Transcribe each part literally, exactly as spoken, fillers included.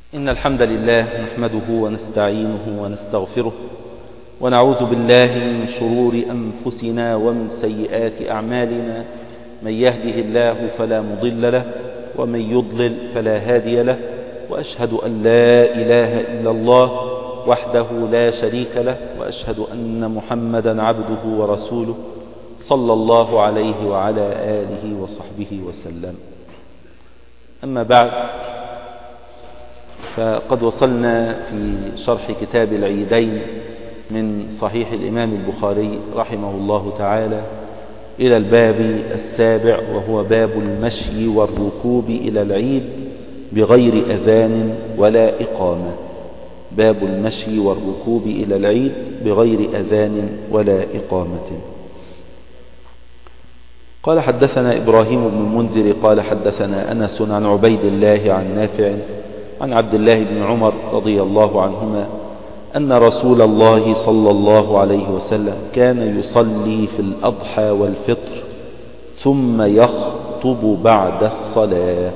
إن الحمد لله نحمده ونستعينه ونستغفره ونعوذ بالله من شرور أنفسنا ومن سيئات أعمالنا. من يهده الله فلا مضل له ومن يضلل فلا هادي له، وأشهد أن لا إله إلا الله وحده لا شريك له، وأشهد أن محمدا عبده ورسوله صلى الله عليه وعلى آله وصحبه وسلم. أما بعد، فقد وصلنا في شرح كتاب العيدين من صحيح الإمام البخاري رحمه الله تعالى إلى الباب السابع، وهو باب المشي والركوب إلى العيد بغير أذان ولا إقامة. باب المشي والركوب إلى العيد بغير أذان ولا إقامة. قال: حدثنا إبراهيم بن المنذر قال: حدثنا أنس عن عبيد الله عن نافع عن عبد الله بن عمر رضي الله عنهما أن رسول الله صلى الله عليه وسلم كان يصلي في الأضحى والفطر ثم يخطب بعد الصلاة.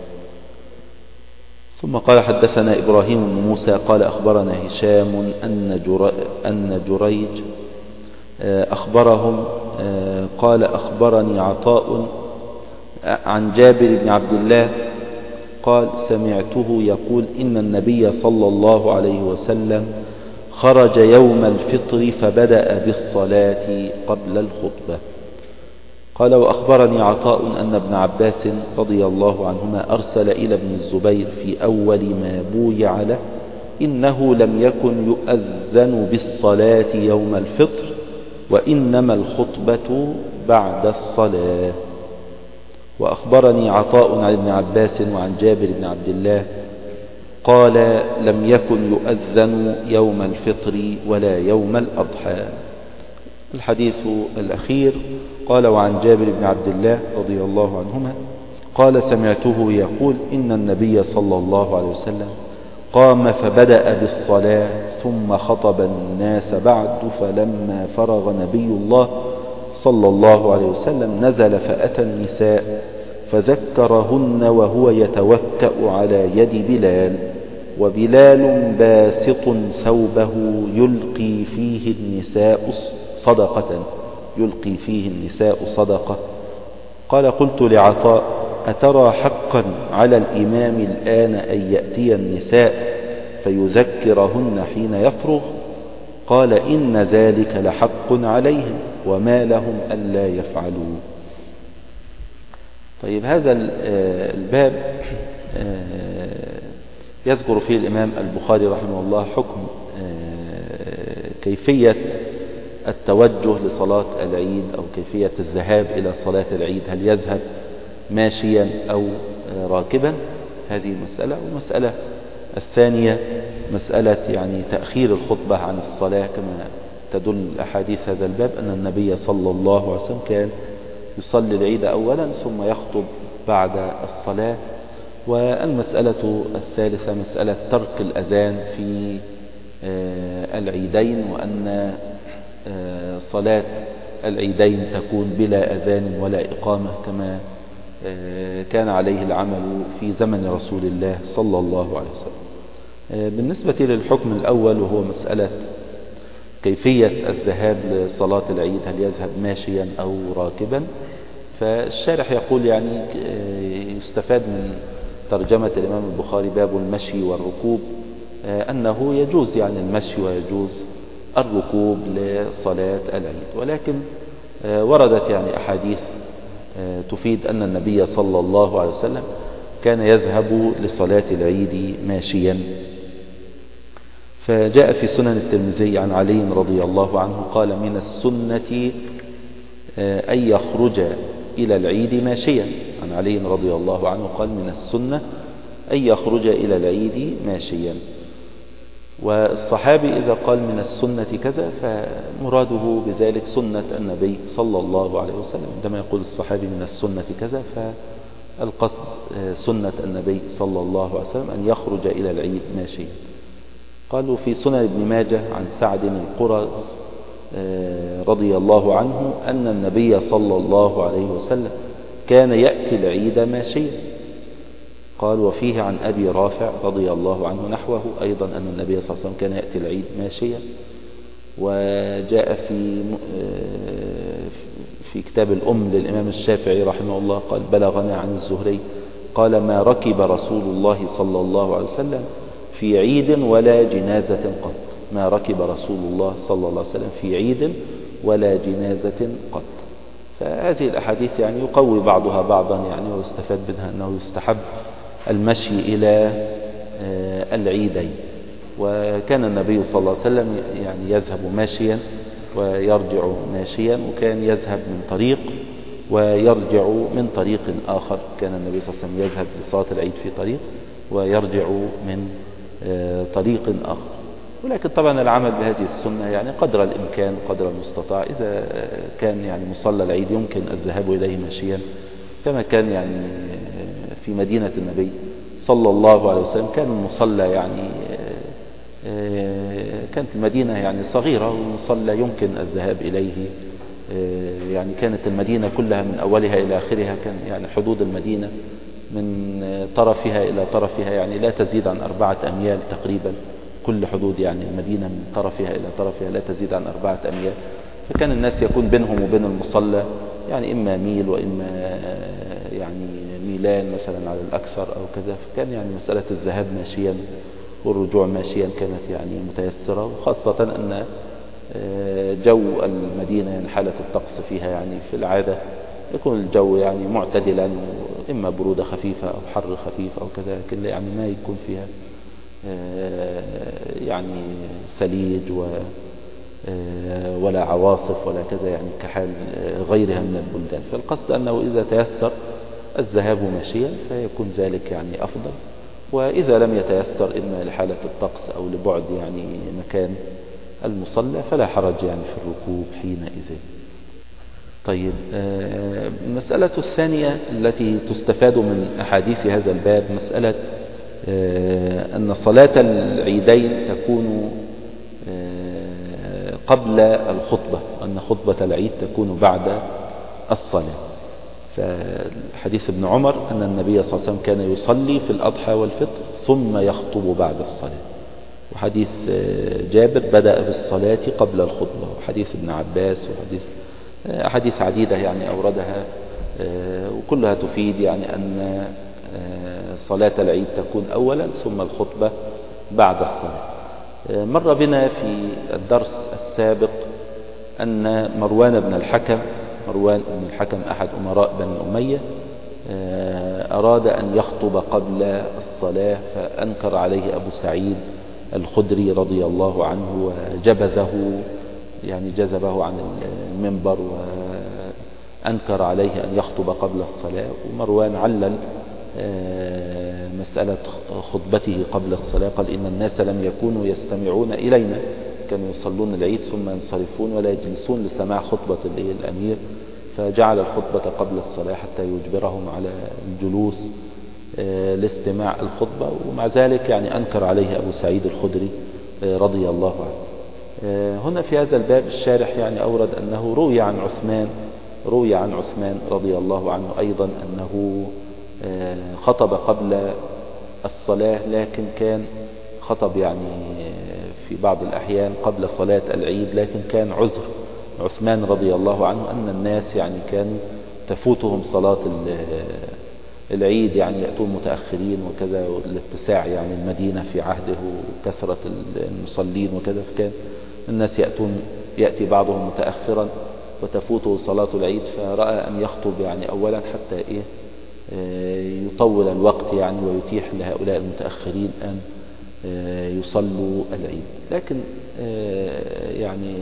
ثم قال: حدثنا إبراهيم بن موسى قال: أخبرنا هشام أن, جر... أن جريج أخبرهم قال: أخبرني عطاء عن جابر بن عبد الله قال: سمعته يقول: إن النبي صلى الله عليه وسلم خرج يوم الفطر فبدأ بالصلاة قبل الخطبة. قال: وأخبرني عطاء أن ابن عباس رضي الله عنهما أرسل إلى ابن الزبير في أول ما بويع له: إنه لم يكن يؤذن بالصلاة يوم الفطر، وإنما الخطبة بعد الصلاة. وأخبرني عطاء عن ابن عباس وعن جابر بن عبد الله قال: لم يكن يؤذن يوم الفطر ولا يوم الأضحى. الحديث الأخير قال: وعن جابر بن عبد الله رضي الله عنهما قال: سمعته يقول: إن النبي صلى الله عليه وسلم قام فبدأ بالصلاة ثم خطب الناس بعد، فلما فرغ نبي الله صلى الله عليه وسلم نزل فأتى النساء فذكرهن وهو يتوكأ على يد بلال، وبلال باسط ثوبه يلقي فيه النساء صدقة يلقي فيه النساء صدقة. قال: قلت لعطاء: أترى حقا على الإمام الآن أن يأتي النساء فيذكرهن حين يفرغ؟ قال: إن ذلك لحق عليهم، وما لهم ألا يفعلوا. طيب، هذا الباب يذكر فيه الإمام البخاري رحمه الله حكم كيفية التوجه لصلاة العيد أو كيفية الذهاب إلى صلاة العيد، هل يذهب ماشيا أو راكبا؟ هذه مسألة. والمسألة الثانية مسألة يعني تأخير الخطبة عن الصلاة، كما تدل أحاديث هذا الباب أن النبي صلى الله عليه وسلم كان يصلي العيد أولا ثم يخطب بعد الصلاة. والمسألة الثالثة مسألة ترك الأذان في العيدين، وأن صلاة العيدين تكون بلا أذان ولا إقامة كما كان عليه العمل في زمن رسول الله صلى الله عليه وسلم. بالنسبة للحكم الأول وهو مسألة كيفية الذهاب لصلاة العيد، هل يذهب ماشيا أو راكبا؟ فالشارح يقول يعني يستفاد من ترجمة الإمام البخاري باب المشي والركوب أنه يجوز يعني المشي ويجوز الركوب لصلاة العيد، ولكن وردت يعني أحاديث تفيد أن النبي صلى الله عليه وسلم كان يذهب لصلاة العيد ماشيا. فجاء في سنن الترمذي عن علي رضي الله عنه قال: من السنة أن يخرج إلى العيد ماشيا. عن علي رضي الله عنه قال: من السنة أن يخرج إلى العيد ماشيا. والصحابي إذا قال من السنة كذا فمراده بذلك سنة النبي صلى الله عليه وسلم. عندما يقول الصحابي من السنة كذا فالقصد سنة النبي صلى الله عليه وسلم أن يخرج إلى العيد ماشيا. قالوا في سنن ابن ماجه عن سعد القرظ رضي الله عنه أن النبي صلى الله عليه وسلم كان يأتي العيد ماشيا. قال وفيه عن أبي رافع رضي الله عنه نحوه أيضا أن النبي صلى الله عليه وسلم كان يأتي العيد ماشيا. وجاء في في كتاب الأم للإمام الشافعي رحمه الله قال بلغنا عن الزهري قال ما ركب رسول الله صلى الله عليه وسلم في عيد ولا جنازة قط. ما ركب رسول الله صلى الله عليه وسلم في عيد ولا جنازة قط. فهذه الأحاديث يعني يقوي بعضها بعضا يعني، ويستفاد منها أنه يستحب المشي إلى العيدين. وكان النبي صلى الله عليه وسلم يعني يذهب ماشيا ويرجع ماشيا، وكان يذهب من طريق ويرجع من طريق آخر. كان النبي صلى الله عليه وسلم يذهب لصلاة العيد في طريق ويرجع من طريق آخر. ولكن طبعا العمل بهذه السنة يعني قدر الإمكان قدر المستطاع. إذا كان يعني مصلى العيد يمكن الذهاب إليه ماشيا كما كان يعني في مدينة النبي صلى الله عليه وسلم، كان المصلى يعني كانت المدينة يعني صغيرة والمصلى يمكن الذهاب إليه. يعني كانت المدينة كلها من أولها إلى آخرها، كان يعني حدود المدينة من طرفها إلى طرفها يعني لا تزيد عن أربعة أميال تقريبا. كل حدود يعني المدينة من طرفها إلى طرفها لا تزيد عن أربعة أميال. فكان الناس يكون بينهم وبين المصلى يعني إما ميل وإما يعني ميلان مثلا على الأكثر أو كذا. فكان يعني مسألة الذهاب ماشيا والرجوع ماشيا كانت يعني متيسرة، وخاصة أن جو المدينة يعني حالة الطقس فيها يعني في العادة يكون الجو يعني معتدلا، إما برودة خفيفة أو حر خفيف أو كذا، لكن يعني ما يكون فيها يعني ثليج و ولا عواصف ولا كذا يعني كحال غيرها من البلدان. فالقصد أنه إذا تيسر الذهاب ماشيا فيكون ذلك يعني أفضل، وإذا لم يتيسر إما لحالة الطقس أو لبعد يعني مكان المصلى فلا حرج يعني في الركوب حينئذ. طيب، المسألة الثانية التي تستفاد من أحاديث هذا الباب مسألة أن صلاة العيدين تكون قبل الخطبة، أن خطبة العيد تكون بعد الصلاة. فحديث ابن عمر أن النبي صلى الله عليه وسلم كان يصلي في الأضحى والفطر ثم يخطب بعد الصلاة. وحديث جابر بدأ بالصلاة قبل الخطبة، وحديث ابن عباس، وحديث أحاديث عديدة يعني أوردها، وكلها تفيد يعني أن صلاة العيد تكون أولا ثم الخطبة بعد الصلاة. مر بنا في الدرس السابق أن مروان بن الحكم مروان بن الحكم أحد أمراء بني أمية أراد أن يخطب قبل الصلاة، فأنكر عليه أبو سعيد الخدري رضي الله عنه وجبزه يعني جذبه عن المنبر وأنكر عليه أن يخطب قبل الصلاة. ومروان علل مسألة خطبته قبل الصلاة، قال إن الناس لم يكونوا يستمعون إلينا، كانوا يصلون العيد ثم ينصرفون ولا يجلسون لسماع خطبة الأمير، فجعل الخطبة قبل الصلاة حتى يجبرهم على الجلوس لاستماع الخطبة. ومع ذلك يعني أنكر عليه أبو سعيد الخدري رضي الله عنه. هنا في هذا الباب الشارح يعني أورد أنه روي عن عثمان روي عن عثمان رضي الله عنه أيضا أنه خطب قبل الصلاة، لكن كان خطب يعني في بعض الأحيان قبل صلاة العيد، لكن كان عذر عثمان رضي الله عنه أن الناس يعني كانوا تفوتهم صلاة العيد، يعني يأتون متأخرين وكذا، الاتساع يعني المدينة في عهده وكثرة المصلين وكذا، فكان الناس يأتون يأتي بعضهم متأخرا وتفوته صلاة العيد، فرأى أن يخطب يعني أولا حتى إيه يطول الوقت يعني ويتيح لهؤلاء المتأخرين أن يصلوا العيد. لكن يعني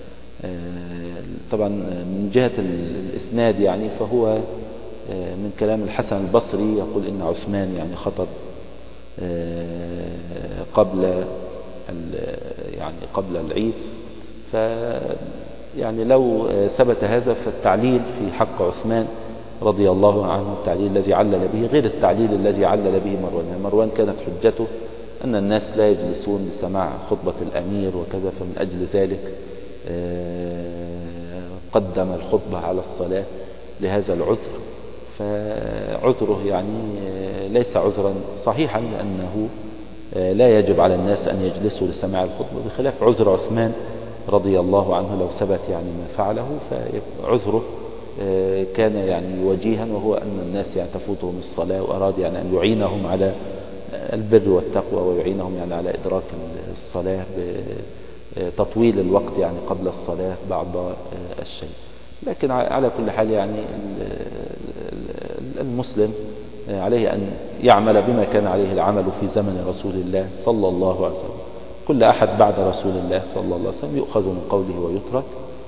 طبعا من جهة الإسناد يعني فهو من كلام الحسن البصري يقول إن عثمان يعني خطب قبل يعني قبل العيد. ف يعني لو ثبت هذا فالتعليل في حق عثمان رضي الله عنه التعليل الذي علل به غير التعليل الذي علل به مروان. مروان كانت حجته أن الناس لا يجلسون لسماع خطبة الأمير وكذا، فمن أجل ذلك قدم الخطبة على الصلاة لهذا العذر. فعذره يعني ليس عذرا صحيحا، لأنه لا يجب على الناس أن يجلسوا لسماع الخطبة، بخلاف عذر عثمان رضي الله عنه لو ثبت يعني ما فعله، فعذره كان يعني وجيها، وهو أن الناس يعني تفوتهم الصلاة، وأراد يعني أن يعينهم على البر والتقوى، ويعينهم يعني على إدراك الصلاة بتطويل الوقت يعني قبل الصلاة بعض الشيء. لكن على كل حال يعني المسلم عليه أن يعمل بما كان عليه العمل في زمن رسول الله صلى الله عليه وسلم. كل أحد بعد رسول الله صلى الله عليه وسلم يؤخذ من قوله ويترك،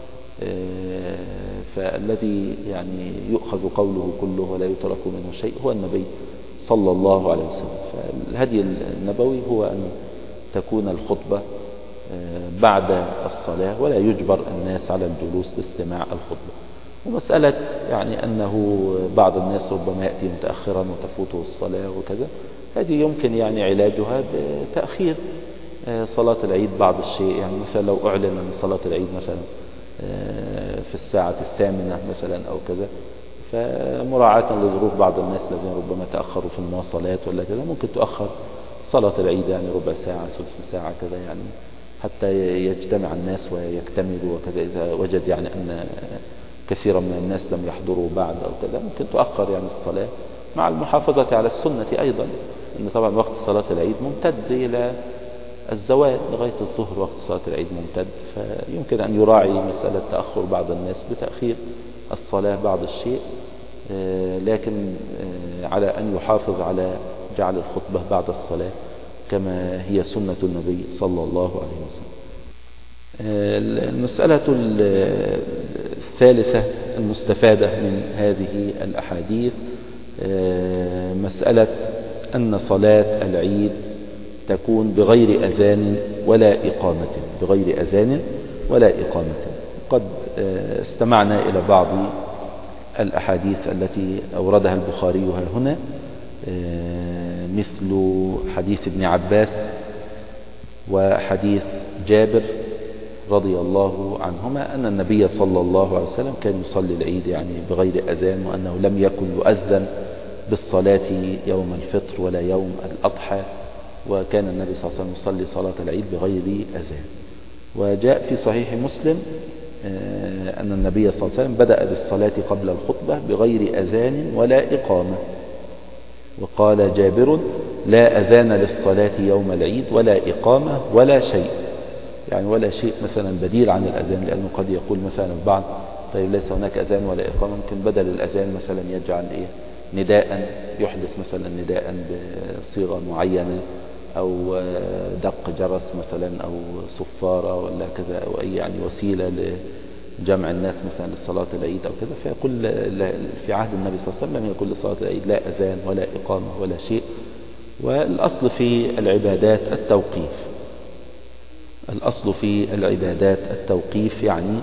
فالذي يعني يؤخذ قوله كله ولا يترك منه شيء هو النبي صلى الله عليه وسلم. فالهدي النبوي هو أن تكون الخطبة بعد الصلاة، ولا يجبر الناس على الجلوس لاستماع الخطبة. ومسألة يعني أنه بعض الناس ربما يأتي متأخرا وتفوته الصلاة وكذا، هذه يمكن يعني علاجها بتأخير صلاة العيد بعض الشيء. يعني مثلا لو أعلن أن صلاة العيد مثلا في الساعة الثامنة مثلا أو كذا، فمراعاة لظروف بعض الناس الذين ربما تأخروا في المواصلات ولا كذا، ممكن تؤخر صلاة العيد يعني ربع ساعة ثلث ساعة كذا، يعني حتى يجتمع الناس ويكتملوا وكذا. إذا وجد يعني أن كثيرا من الناس لم يحضروا بعد أو كذا، ممكن تؤخر يعني الصلاة مع المحافظة على السنة أيضا، أن طبعا وقت صلاة العيد ممتد إلى الزوال لغاية الظهر، وقت صلاة العيد ممتد، فيمكن أن يراعي مسألة تأخر بعض الناس بتأخير الصلاة بعض الشيء، لكن على أن يحافظ على جعل الخطبة بعد الصلاة كما هي سنة النبي صلى الله عليه وسلم. المسألة الثالثة المستفادة من هذه الأحاديث مسألة أن صلاة العيد تكون بغير أذان ولا إقامة، بغير أذان ولا إقامة. قد استمعنا إلى بعض الأحاديث التي أوردها البخاري ها هنا، مثل حديث ابن عباس وحديث جابر رضي الله عنهما أن النبي صلى الله عليه وسلم كان يصلي العيد يعني بغير أذان، وأنه لم يكن يؤذن بالصلاة يوم الفطر ولا يوم الأضحى، وكان النبي صلى الله عليه وسلم يصلي صلاة العيد بغير أذان. وجاء في صحيح مسلم أن النبي صلى الله عليه وسلم بدأ بالصلاة قبل الخطبة بغير أذان ولا إقامة. وقال جابر: لا أذان للصلاة يوم العيد ولا إقامة ولا شيء، يعني ولا شيء مثلا بديل عن الأذان، لأنه قد يقول مثلا البعض: طيب ليس هناك أذان ولا إقامة، ممكن بدل الأذان مثلا يجعل إيه نداء، يحدث مثلا نداء بصيغة معينة، أو دق جرس مثلا، أو صفارة ولا كذا، أو أي يعني وسيلة لجمع الناس مثلا لصلاة العيد أو كذا. فيقول في عهد النبي صلى الله عليه وسلم لم يقل لصلاة العيد لا أذان ولا إقامة ولا شيء. والأصل في العبادات التوقيف، الأصل في العبادات التوقيف، يعني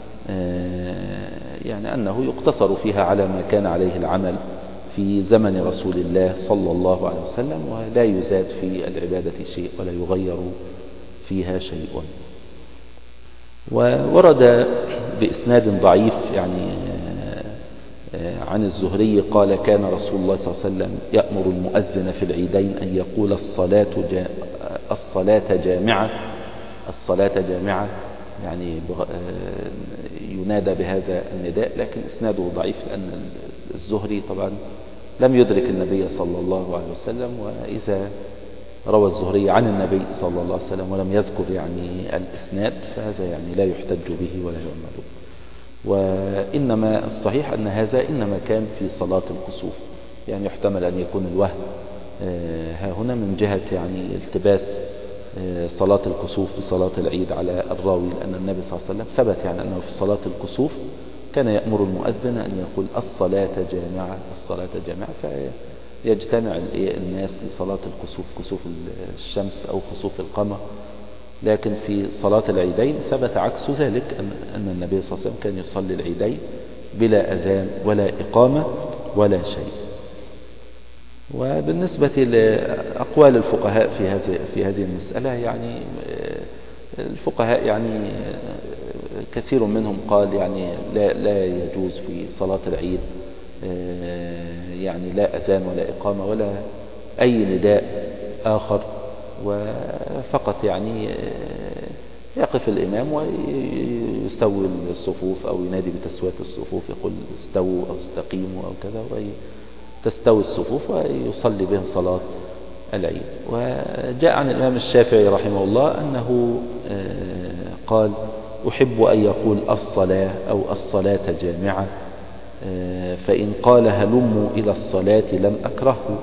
يعني أنه يقتصر فيها على ما كان عليه العمل في زمن رسول الله صلى الله عليه وسلم، ولا يزاد في العبادة شيء ولا يغير فيها شيء. وورد بإسناد ضعيف يعني عن الزهري قال: كان رسول الله صلى الله عليه وسلم يأمر المؤذن في العيدين أن يقول الصلاة جا الصلاة جامعة، الصلاة جامعة، يعني ينادى بهذا النداء. لكن إسناده ضعيف، لأن الزهري طبعا لم يدرك النبي صلى الله عليه وسلم، وإذا روى الزهري عن النبي صلى الله عليه وسلم ولم يذكر يعني الإسناد، فهذا يعني لا يحتج به ولا يعمل. وإنما الصحيح أن هذا إنما كان في صلاة الكسوف، يعني يحتمل أن يكون الوهم ها هنا من جهة يعني التباس صلاة الكسوف بصلاة العيد على الراوي، لأن النبي صلى الله عليه وسلم ثبت يعني أنه في صلاة الكسوف كان يأمر المؤذن أن يقول الصلاة جامعة، الصلاة جامعة، فيجتمع الناس لصلاة الكسوف، كسوف الشمس أو كسوف القمر. لكن في صلاة العيدين ثبت عكس ذلك، أن النبي صلى الله عليه وسلم كان يصلي العيدين بلا أذان ولا إقامة ولا شيء. وبالنسبة لأقوال الفقهاء في هذه في هذه المسألة، يعني الفقهاء يعني كثير منهم قال يعني لا لا يجوز في صلاة العيد يعني لا أذان ولا إقامة ولا أي نداء آخر، وفقط يعني يقف الإمام ويسوي الصفوف أو ينادي بتسوية الصفوف، يقول استووا أو استقيموا أو كذا، وتستوي الصفوف ويصلي بهم صلاة العيد. وجاء عن الإمام الشافعي رحمه الله أنه قال أحب أن يقول الصلاة أو الصلاة جامعة، فإن قال هلموا إلى الصلاة لم أكرهه،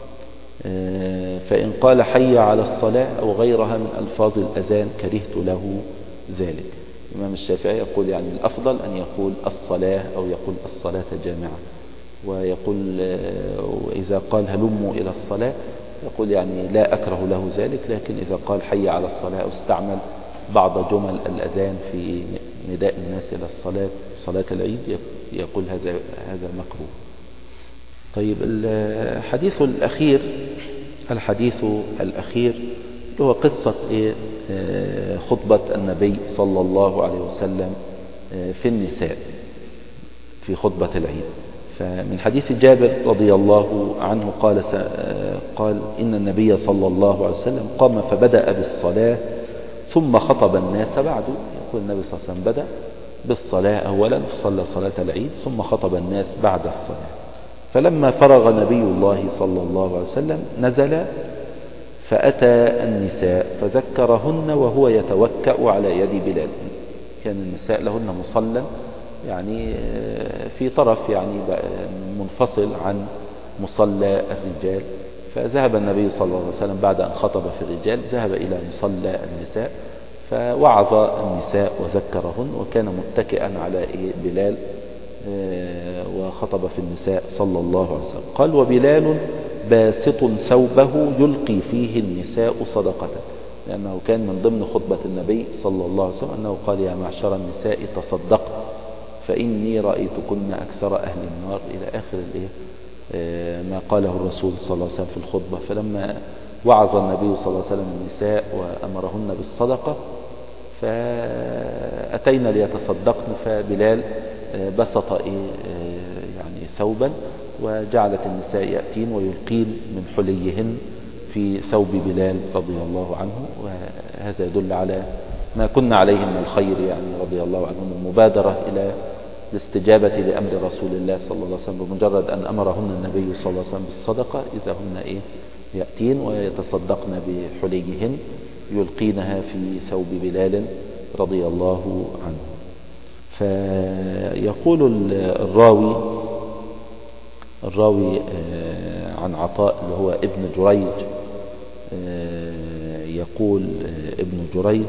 فإن قال حي على الصلاة أو غيرها من ألفاظ الأذان كرهت له ذلك. الإمام الشافعي يقول يعني الأفضل أن يقول الصلاة أو يقول الصلاة جامعة، ويقول إذا قال هلموا إلى الصلاة يقول يعني لا أكره له ذلك، لكن إذا قال حي على الصلاة أو استعمل بعض جمل الأذان في نداء الناس إلى الصلاة صلاة العيد يقول هذا هذا مكروه. طيب الحديث الأخير الحديث الأخير هو قصة خطبة النبي صلى الله عليه وسلم في النساء في خطبة العيد. فمن حديث جابر رضي الله عنه قال قال إن النبي صلى الله عليه وسلم قام فبدأ بالصلاة ثم خطب الناس بعده. يقول النبي صلى الله عليه وسلم بدأ بالصلاة أولا، صلى صلاة العيد ثم خطب الناس بعد الصلاة. فلما فرغ نبي الله صلى الله عليه وسلم نزل فأتى النساء فذكرهن وهو يتوكأ على يد بلال. كان النساء لهن مصلى يعني في طرف يعني منفصل عن مصلى الرجال، فذهب النبي صلى الله عليه وسلم بعد أن خطب في الرجال ذهب إلى مصلى النساء فوعظ النساء وذكرهن، وكان متكئا على بلال وخطب في النساء صلى الله عليه وسلم. قال وبلال باسط ثوبه يلقي فيه النساء صدقة، لأنه كان من ضمن خطبة النبي صلى الله عليه وسلم أنه قال يا معشر النساء تصدقن فإني رأيتكن أكثر أهل النار إلى آخر ما قاله الرسول صلى الله عليه وسلم في الخطبة. فلما وعظ النبي صلى الله عليه وسلم النساء وأمرهن بالصدقة فأتينا ليتصدقن، فبلال بسط يعني ثوبا وجعلت النساء يأتين ويلقين من حليهن في ثوب بلال رضي الله عنه. وهذا يدل على ما كنا عليه من الخير يعني رضي الله عنهم، المبادرة إلى الاستجابة لأمر رسول الله صلى الله عليه وسلم بمجرد أن أمرهن النبي صلى الله عليه وسلم بالصدقة إذا هن إيه يأتين ويتصدقن بحليهن يلقينها في ثوب بلال رضي الله عنه. فيقول الراوي الراوي عن عطاء اللي هو ابن جريج، يقول ابن جريج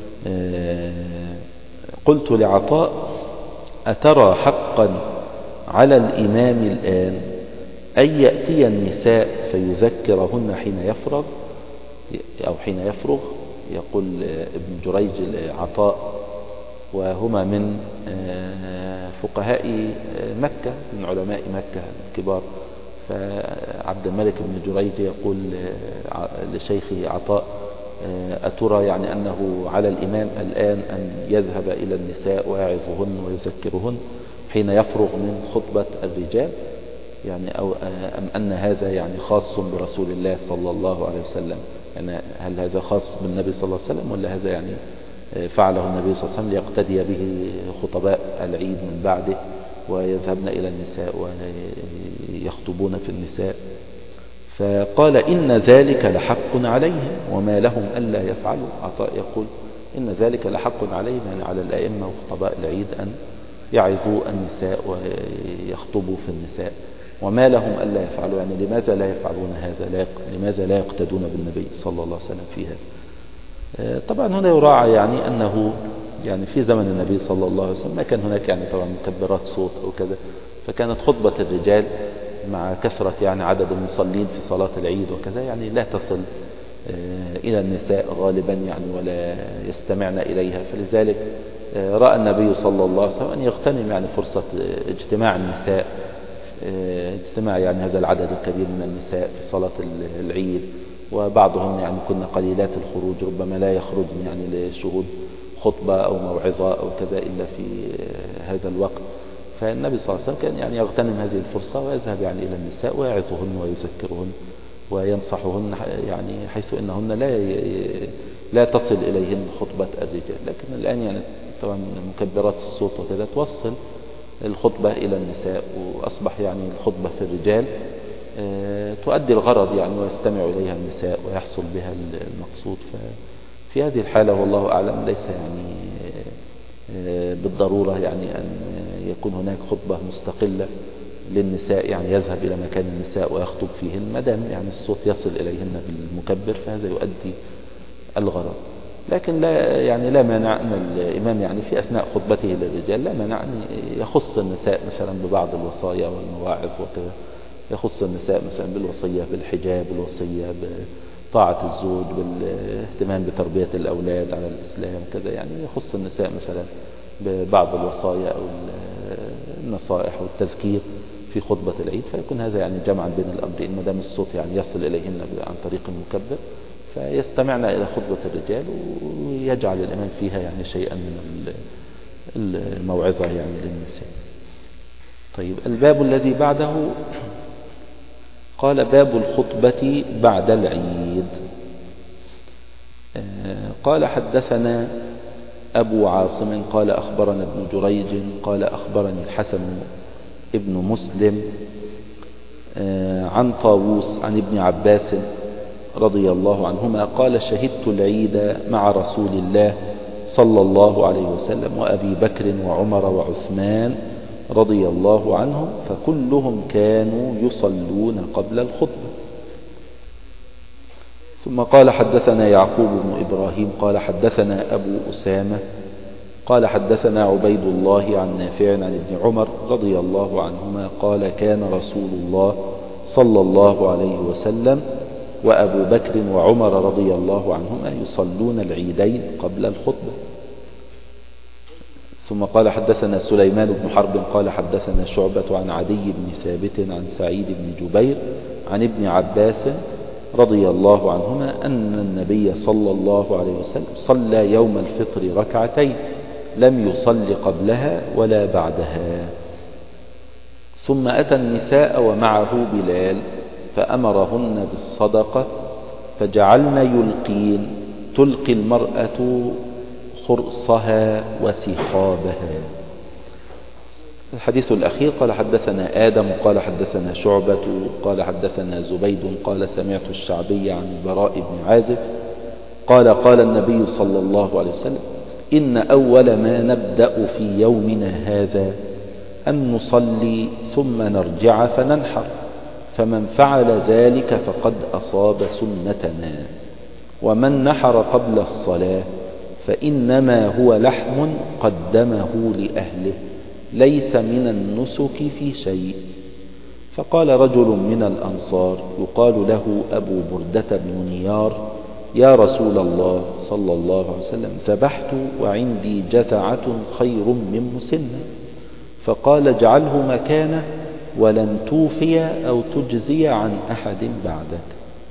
قلت لعطاء أترى حقا على الإمام الآن أن يأتي النساء فيذكرهن حين يفرغ أو حين يفرغ؟ يقول ابن جريج عطاء وهما من فقهاء مكة من علماء مكة الكبار. فعبد الملك بن جريج يقول لشيخه عطاء أترى يعني أنه على الإمام الآن أن يذهب إلى النساء ويعظهن ويذكرهن حين يفرغ من خطبة الرجال يعني، أو أم أن هذا يعني خاص برسول الله صلى الله عليه وسلم؟ يعني هل هذا خاص بالنبي صلى الله عليه وسلم ولا هذا يعني فعله النبي صلى الله عليه وسلم ليقتدي به خطباء العيد من بعده ويذهبن إلى النساء ويخطبون في النساء؟ فقال إن ذلك لحق عليهم وما لهم ألا يفعلوا. عطاء يقول إن ذلك لحق عليهم يعني على الأئمة وخطباء العيد أن يعظوا النساء ويخطبوا في النساء، وما لهم ألا يفعلوا يعني لماذا لا يفعلون هذا؟ لماذا لا يقتدون بالنبي صلى الله عليه وسلم في هذا؟ طبعا هنا يراعى يعني أنه يعني في زمن النبي صلى الله عليه وسلم ما كان هناك يعني طبعا مكبرات صوت أو كذا، فكانت خطبة الرجال مع كثرة يعني عدد المصلين في صلاة العيد وكذا يعني لا تصل إلى النساء غالبا يعني ولا يستمعن إليها. فلذلك رأى النبي صلى الله عليه وسلم أن يغتنم يعني فرصة اجتماع النساء، اجتماع يعني هذا العدد الكبير من النساء في صلاة العيد، وبعضهم يعني كنا قليلات الخروج ربما لا يخرجن يعني لشهود خطبة أو موعظة أو كذا إلا في هذا الوقت. فالنبي صلى الله عليه وسلم كان يعني يغتنم هذه الفرصة ويذهب يعني إلى النساء ويعظهن ويذكرهن وينصحهن يعني حيث إنهن لا لا تصل إليهن خطبة الرجال. لكن الآن يعني طبعا مكبرات الصوت وكذا توصل الخطبة إلى النساء، وأصبح يعني الخطبة في الرجال تؤدي الغرض يعني ويستمع إليها النساء ويحصل بها المقصود. ففي هذه الحالة والله أعلم ليس يعني بالضرورة يعني أن يكون هناك خطبة مستقلة للنساء يعني يذهب إلى مكان النساء ويخطب فيهن، ما دام يعني الصوت يصل إليهن بالمكبر فهذا يؤدي الغرض. لكن لا يعني لا مانع أن الإمام يعني في أثناء خطبته للرجال لا مانع أن يخص النساء مثلا ببعض الوصايا والمواعظ وكذا، يخص النساء مثلا بالوصية بالحجاب، بالوصية بطاعة الزوج، بالاهتمام بتربية الأولاد على الإسلام كذا، يعني يخص النساء مثلا ببعض الوصايا أو النصائح والتذكير في خطبة العيد، فيكون هذا يعني جمعا بين الأمرين ما دام الصوت يعني يصل إليهن عن طريق المكبر، فيستمعنا إلى خطبة الرجال ويجعل الإمام فيها يعني شيئا من الموعظة يعني للنساء. طيب الباب الذي بعده قال باب الخطبة بعد العيد. قال حدثنا أبو عاصم قال أخبرنا ابن جريج قال أخبرني الحسن ابن مسلم عن طاووس عن ابن عباس رضي الله عنهما قال شهدت العيد مع رسول الله صلى الله عليه وسلم وأبي بكر وعمر وعثمان رضي الله عنهم فكلهم كانوا يصلون قبل الخطبة. ثم قال حدثنا يعقوب بن إبراهيم قال حدثنا أبو أسامة قال حدثنا عبيد الله عن نافع عن ابن عمر رضي الله عنهما قال كان رسول الله صلى الله عليه وسلم وأبو بكر وعمر رضي الله عنهما يصلون العيدين قبل الخطبة. ثم قال حدثنا سليمان بن حرب قال حدثنا شعبة عن عدي بن ثابت عن سعيد بن جبير عن ابن عباس رضي الله عنهما أن النبي صلى الله عليه وسلم صلى يوم الفطر ركعتين لم يصل قبلها ولا بعدها، ثم أتى النساء ومعه بلال فأمرهن بالصدقة فجعلن يلقين تلقي المرأة خرصها وسخابها. الحديث الأخير قال حدثنا آدم قال حدثنا شعبة قال حدثنا زبيد قال سمعت الشعبي عن البراء بن عازب قال قال النبي صلى الله عليه وسلم إن أول ما نبدأ في يومنا هذا أن نصلي ثم نرجع فننحر، فمن فعل ذلك فقد أصاب سنتنا، ومن نحر قبل الصلاة فإنما هو لحم قدمه لأهله ليس من النسك في شيء. فقال رجل من الأنصار يقال له أبو بردة بن نيار يا رسول الله صلى الله عليه وسلم ذبحت وعندي جذعة خير من مسنة، فقال اجعله مكانه ولن توفي أو تجزي عن أحد بعدك.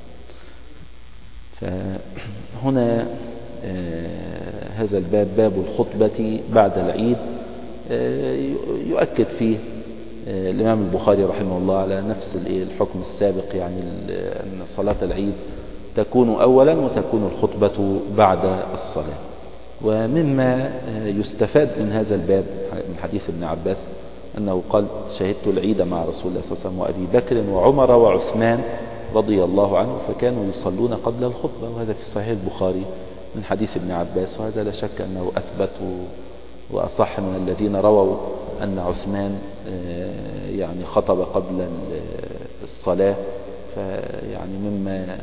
فهنا آه هذا الباب باب الخطبة بعد العيد آه يؤكد فيه آه الإمام البخاري رحمه الله على نفس الحكم السابق، يعني أن صلاة العيد تكون أولا وتكون الخطبة بعد الصلاة. ومما يستفاد من هذا الباب من حديث ابن عباس أنه قال شهدت العيد مع رسول الله صلى الله عليه وسلم وأبي بكر وعمر وعثمان رضي الله عنه فكانوا يصلون قبل الخطبة، وهذا في صحيح البخاري من حديث ابن عباس، وهذا لا شك أنه أثبت وأصح من الذين رووا أن عثمان يعني خطب قبل الصلاة، فيعني مما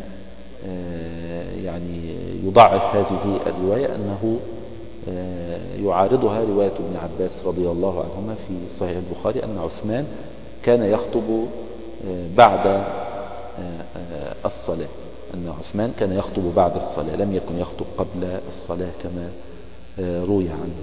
يعني يضعف هذه الرواية أنه يعارضها رواية ابن عباس رضي الله عنهما في صحيح البخاري أن عثمان كان يخطب بعد الصلاة، أن عثمان كان يخطب بعد الصلاة لم يكن يخطب قبل الصلاة كما روي عنه.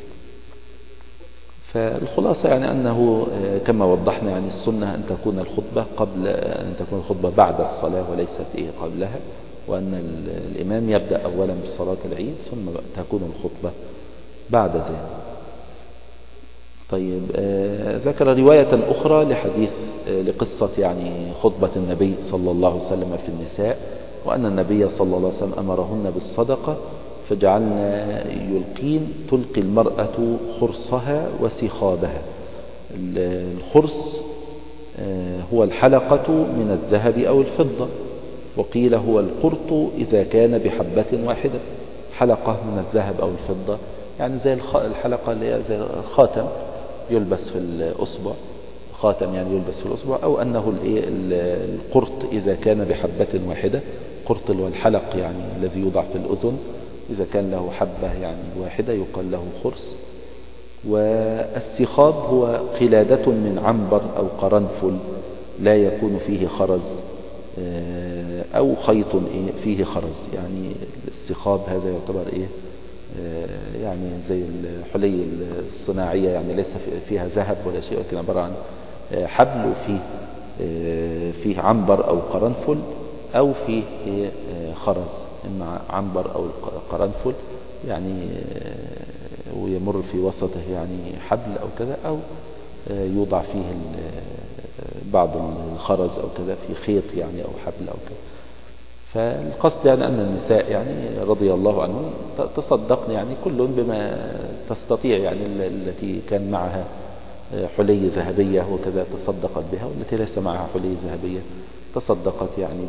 فالخلاصة يعني أنه كما وضحنا يعني السنة أن تكون الخطبة قبل أن تكون الخطبة بعد الصلاة وليست إيه قبلها، وأن الإمام يبدأ أولا بصلاة العيد ثم تكون الخطبة بعد ذلك. طيب آه ذكر رواية أخرى لحديث آه لقصة يعني خطبة النبي صلى الله عليه وسلم في النساء، وأن النبي صلى الله عليه وسلم أمرهن بالصدقة فجعلنا يلقين تلقي المرأة خرصها وسخابها. الخرص آه هو الحلقة من الذهب أو الفضة، وقيل هو القرط إذا كان بحبة واحدة، حلقة من الذهب أو الفضة يعني زي الحلقة اللي هي زي الخاتم يلبس في الأصبع، خاتم يعني يلبس في الأصبع، أو أنه القرط إذا كان بحبة واحدة، قرط اللي هو الحلق يعني الذي يوضع في الأذن، إذا كان له حبة يعني واحدة يقال له خرص. والسخاب هو قلادة من عنبر أو قرنفل لا يكون فيه خرز أو خيط فيه خرز، يعني السخاب هذا يعتبر إيه يعني زي الحلي الصناعية، يعني ليس فيها ذهب ولا شيء، ولكن عبارة عن حبل وفيه فيه عنبر أو قرنفل أو فيه خرز، إما عنبر أو قرنفل يعني ويمر في وسطه يعني حبل أو كذا، أو يوضع فيه بعض الخرز أو كذا في خيط يعني أو حبل أو كذا. فالقصد يعني أن النساء يعني رضي الله عنهم تصدقن يعني كل بما تستطيع، يعني التي كان معها حلي ذهبية وكذا تصدقت بها، والتي ليس معها حلي ذهبية تصدقت يعني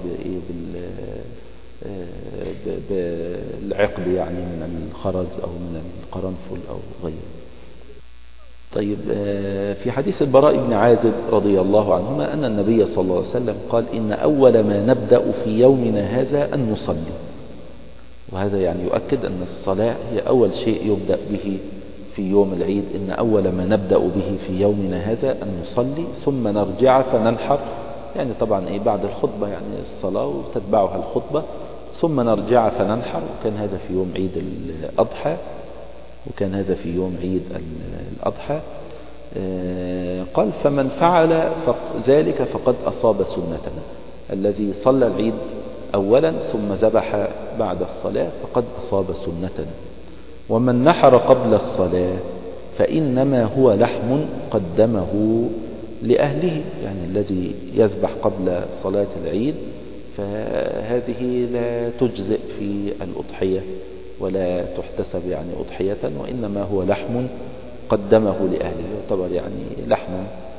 بالعقد يعني من الخرز أو من القرنفل أو غيره. طيب في حديث البراء بن عازب رضي الله عنهما أن النبي صلى الله عليه وسلم قال إن أول ما نبدأ في يومنا هذا أن نصلي، وهذا يعني يؤكد أن الصلاة هي أول شيء يبدأ به في يوم العيد، إن أول ما نبدأ به في يومنا هذا أن نصلي ثم نرجع فننحر، يعني طبعا إيه بعد الخطبة يعني الصلاة وتتبعها الخطبة، ثم نرجع فننحر، وكان هذا في يوم عيد الأضحى وكان هذا في يوم عيد الأضحى. قال فمن فعل ذلك فقد أصاب سنتنا، الذي صلى العيد أولا ثم ذبح بعد الصلاة فقد أصاب سنتنا، ومن نحر قبل الصلاة فإنما هو لحم قدمه لأهله، يعني الذي يذبح قبل صلاة العيد فهذه لا تجزئ في الأضحية ولا تحتسب يعني أضحية، وإنما هو لحم قدمه لأهله، يعتبر يعني لحم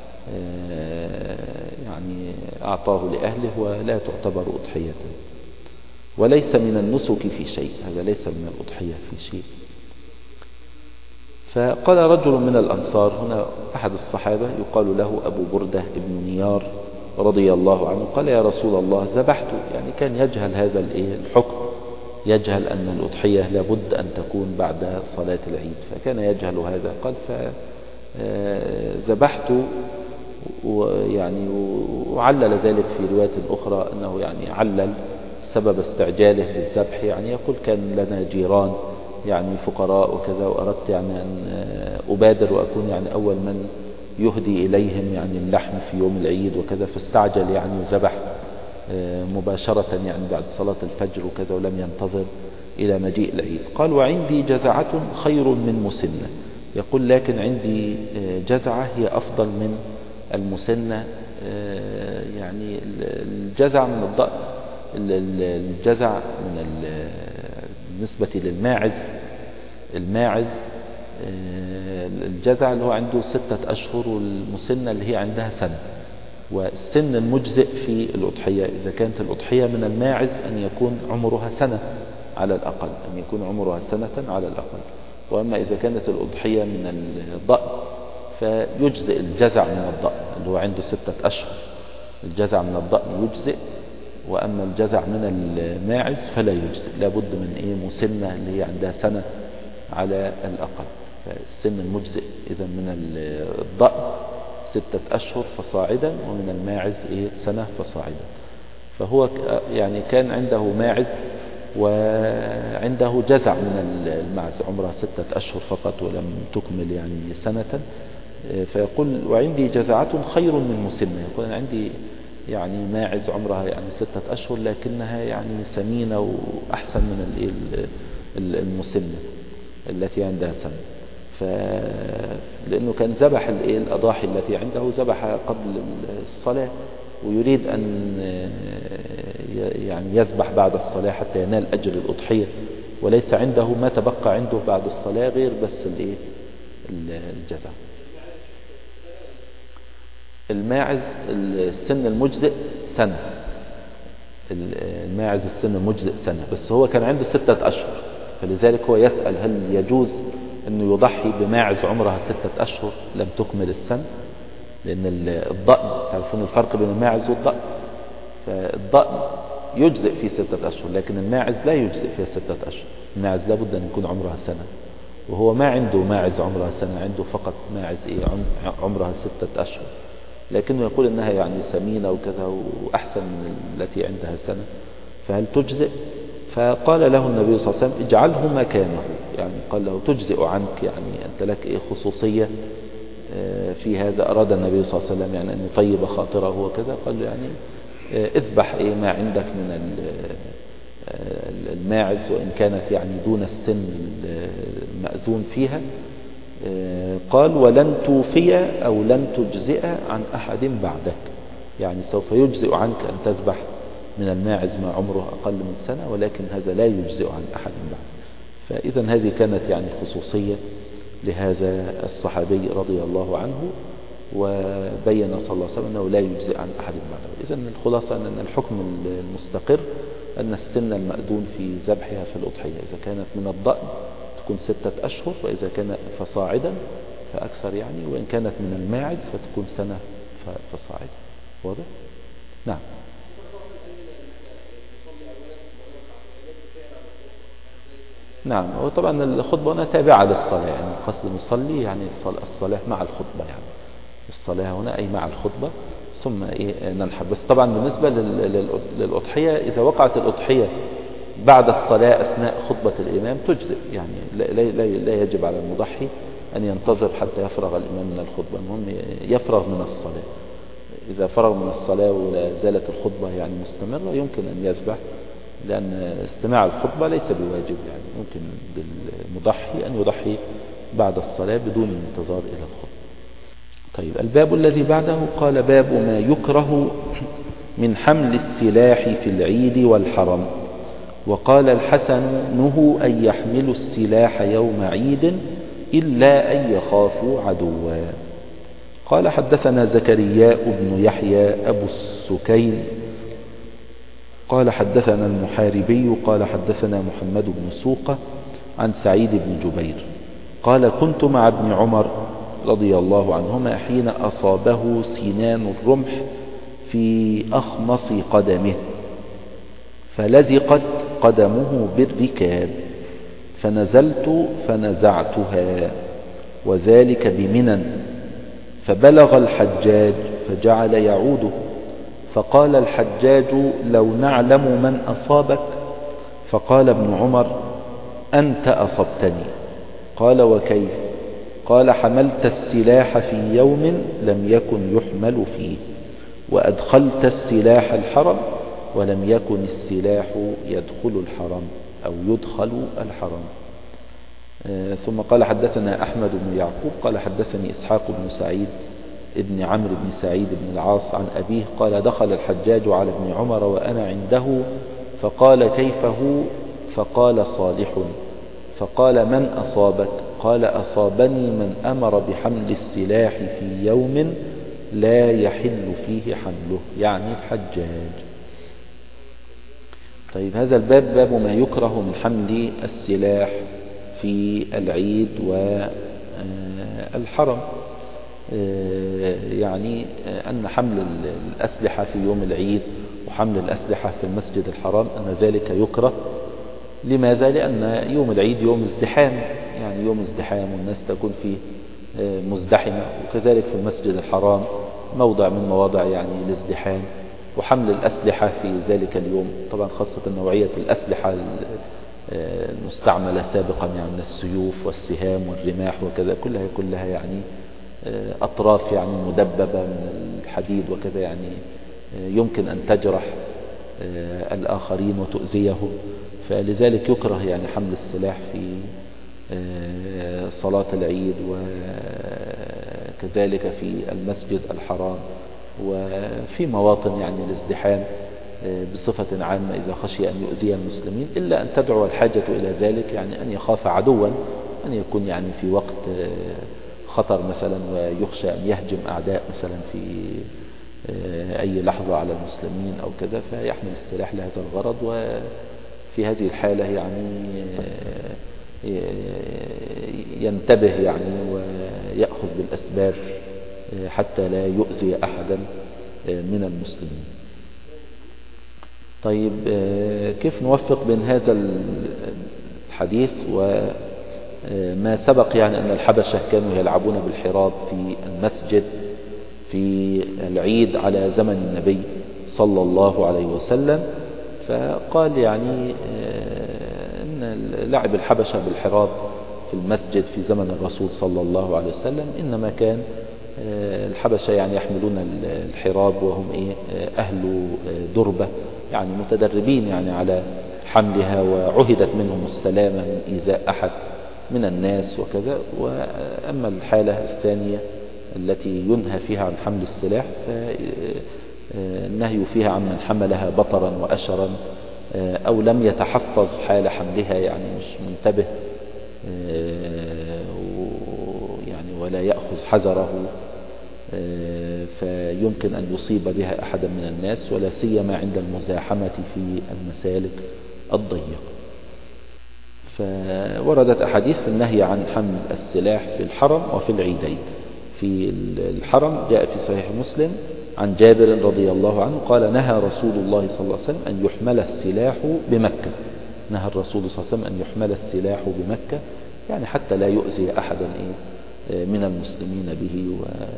يعني أعطاه لأهله ولا تعتبر أضحية، وليس من النسك في شيء، هذا ليس من الأضحية في شيء. فقال رجل من الأنصار، هنا أحد الصحابة يقال له أبو بردة ابن نيار رضي الله عنه، قال يا رسول الله ذبحت، يعني كان يجهل هذا الحكم، يجهل أن الأضحية لابد أن تكون بعد صلاة العيد، فكان يجهل هذا. قال فذبحت، ويعني وعلل ذلك في رواية أخرى أنه يعني علل سبب استعجاله بالذبح، يعني يقول كان لنا جيران يعني فقراء وكذا، وأردت يعني أن أبادر وأكون يعني أول من يهدي إليهم يعني اللحم في يوم العيد وكذا، فاستعجل يعني وذبح مباشرة يعني بعد صلاة الفجر وكذا ولم ينتظر إلى مجيء العيد. قال وعندي جزعة خير من مسنة، يقول لكن عندي جزعة هي أفضل من المسنة، يعني الجزع من الضأن، الجزع من بالنسبة للماعز، الماعز الجزع اللي هو عنده ستة أشهر، والمسنة اللي هي عندها سنة، والسن المجزئ في الأضحية إذا كانت الأضحية من الماعز أن يكون عمرها سنة على الأقل، أن يكون عمرها سنة على الأقل. وأما إذا كانت الأضحية من الضأن فيجزئ الجزع من الضأن اللي هو عنده ستة أشهر، الجزع من الضأن يجزئ، وأما الجزع من الماعز فلا يجزئ، لابد من إيه مسنة اللي هي عندها سنة على الأقل. فالسن المجزئ إذا من الضأن ستة أشهر فصاعدا، ومن الماعز إيه سنة فصاعدا. فهو يعني كان عنده ماعز وعنده جزع من الماعز عمرها ستة أشهر فقط ولم تكمل يعني سنة، فيقول وعندي جزعة خير من مسنة، يقول عندي يعني ماعز عمرها يعني ستة أشهر لكنها يعني سمينة وأحسن من المسنة التي عندها سنة. ف... لأنه كان ذبح الأضاحي التي عنده ذبح قبل الصلاة، ويريد أن يعني يذبح بعد الصلاة حتى ينال أجر الأضحية، وليس عنده ما تبقى عنده بعد الصلاة غير بس الايه الجذع. الماعز السن المجزئ سنة، الماعز السن المجزئ سنة، بس هو كان عنده ستة أشهر، فلذلك هو يسأل هل يجوز أنه يضحي بماعز عمرها ستة أشهر لم تكمل السنة، لأن الضأن تعرفون الفرق بين الماعز والضأن، فالضأن يجزئ في ستة أشهر، لكن الماعز لا يجزئ فيها ستة أشهر، الماعز لابد أن يكون عمرها سنة، وهو ما عنده ماعز عمرها سنة، عنده فقط ماعز إيه عمرها ستة أشهر، لكنه يقول أنها يعني سمينة وكذا وأحسن من التي عندها سنة، فهل تجزئ؟ فقال له النبي صلى الله عليه وسلم اجعله مكانه، يعني قال له تجزئ عنك، يعني أنت لك إيه خصوصية في هذا. أراد النبي صلى الله عليه وسلم يعني أن يطيب خاطره وكذا، قال له يعني اذبح إيه ما عندك من الماعز، وإن كانت يعني دون السن المأذون فيها. قال ولن توفي أو لن تجزئ عن أحد بعدك، يعني سوف يجزئ عنك أن تذبح من الماعز ما عمره أقل من سنة، ولكن هذا لا يجزئ عن أحد بعد. فإذا هذه كانت يعني خصوصية لهذا الصحابي رضي الله عنه، وبين صلى الله عليه وسلم أنه لا يجزئ عن أحد بعده. إذن الخلاصة أن الحكم المستقر أن السن المأذون في ذبحها في الأضحية إذا كانت من الضأن تكون ستة أشهر، وإذا كان فصاعدا فأكثر يعني، وإن كانت من الماعز فتكون سنة فصاعدا. واضح؟ نعم. نعم، وطبعا الخطبة هنا تابعة للصلاة، يعني قصد نصلي يعني الصلاة مع الخطبة، يعني الصلاة هنا أي مع الخطبة ثم إيه ننحر. بس طبعا بالنسبة للأضحية إذا وقعت الأضحية بعد الصلاة أثناء خطبة الإمام تجزئ، يعني لا, لا, لا يجب على المضحي أن ينتظر حتى يفرغ الإمام من الخطبة، المهم يفرغ من الصلاة. إذا فرغ من الصلاة ولا زالت الخطبة يعني مستمرة يمكن أن يذبح، لأن استماع الخطبة ليس بواجب، يعني ممكن للمضحي أن يضحي بعد الصلاة بدون الانتظار إلى الخطبة. طيب الباب الذي بعده قال باب ما يكره من حمل السلاح في العيد والحرم. وقال الحسن نهوا أن يحملوا السلاح يوم عيد إلا أن يخافوا عدوا. قال حدثنا زكريا بن يحيى أبو السكين قال حدثنا المحاربي قال حدثنا محمد بن سوقة عن سعيد بن جبير قال كنت مع ابن عمر رضي الله عنهما حين أصابه سنان الرمح في أخمص قدمه فلزقت قدمه بالركاب فنزلت فنزعتها وذلك بمنى، فبلغ الحجاج فجعل يعوده، فقال الحجاج لو نعلم من أصابك، فقال ابن عمر أنت أصبتني. قال وكيف؟ قال حملت السلاح في يوم لم يكن يحمل فيه، وأدخلت السلاح الحرم ولم يكن السلاح يدخل الحرم أو يدخل الحرم. آه ثم قال حدثنا أحمد بن يعقوب قال حدثني إسحاق بن سعيد ابن عمرو بن سعيد بن العاص عن أبيه قال دخل الحجاج على ابن عمر وأنا عنده فقال كيف هو؟ فقال صالح. فقال من أصابك؟ قال أصابني من أمر بحمل السلاح في يوم لا يحل فيه حمله، يعني الحجاج. طيب هذا الباب باب ما يكره من حمل السلاح في العيد والحرم، يعني أن حمل الأسلحة في يوم العيد وحمل الأسلحة في المسجد الحرام أن ذلك يكره. لماذا؟ لأن يوم العيد يوم ازدحام، يعني يوم ازدحام والناس تكون فيه مزدحمة، وكذلك في المسجد الحرام موضع من مواضع يعني الازدحام، وحمل الأسلحة في ذلك اليوم طبعا خاصة نوعية الأسلحة المستعملة سابقا يعني من السيوف والسهام والرماح وكذا كلها كلها يعني أطراف يعني مدببة من الحديد وكذا، يعني يمكن أن تجرح الآخرين وتؤذيهم، فلذلك يكره يعني حمل السلاح في صلاة العيد، وكذلك في المسجد الحرام، وفي مواطن يعني الازدحام بصفة عامة إذا خشي أن يؤذي المسلمين، إلا أن تدعو الحاجة إلى ذلك، يعني أن يخاف عدوا، أن يكون يعني في وقت خطر مثلا ويخشى أن يهجم أعداء مثلا في أي لحظة على المسلمين أو كذا، فيحمل السلاح لهذا الغرض. وفي هذه الحالة يعني ينتبه يعني ويأخذ بالأسباب حتى لا يؤذي أحدا من المسلمين. طيب كيف نوفق بين هذا الحديث وما سبق، يعني أن الحبشة كانوا يلعبون بالحراب في المسجد في العيد على زمن النبي صلى الله عليه وسلم؟ فقال يعني أن لعب الحبشة بالحراب في المسجد في زمن الرسول صلى الله عليه وسلم إنما كان الحبشة يعني يحملون الحراب وهم إيه أهل دربة، يعني متدربين يعني على حملها، وعهدت منهم السلامة من إيذاء أحد من الناس وكذا. وأما الحالة الثانية التي ينهى فيها عن حمل السلاح فالنهي فيها عن من حملها بطرا وأشرا أو لم يتحفظ حال حملها، يعني مش منتبه يعني ولا يأخذ حذره، فيمكن أن يصيب بها أحدا من الناس، ولا سيما عند المزاحمة في المسالك الضيقة. فوردت أحاديث في النهي عن حمل السلاح في الحرم وفي العيدين. في الحرم جاء في صحيح مسلم عن جابر رضي الله عنه قال: نهى رسول الله صلى الله عليه وسلم أن يحمل السلاح بمكة. نهى الرسول صلى الله عليه وسلم أن يحمل السلاح بمكة، يعني حتى لا يؤذي أحدا من المسلمين به،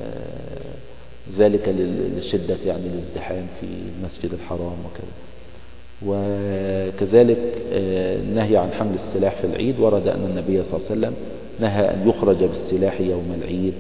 وذلك للشدة يعني الازدحام في المسجد الحرام وكذا. وكذلك النهي عن حمل السلاح في العيد ورد أن النبي صلى الله عليه وسلم نهى أن يخرج بالسلاح يوم العيد،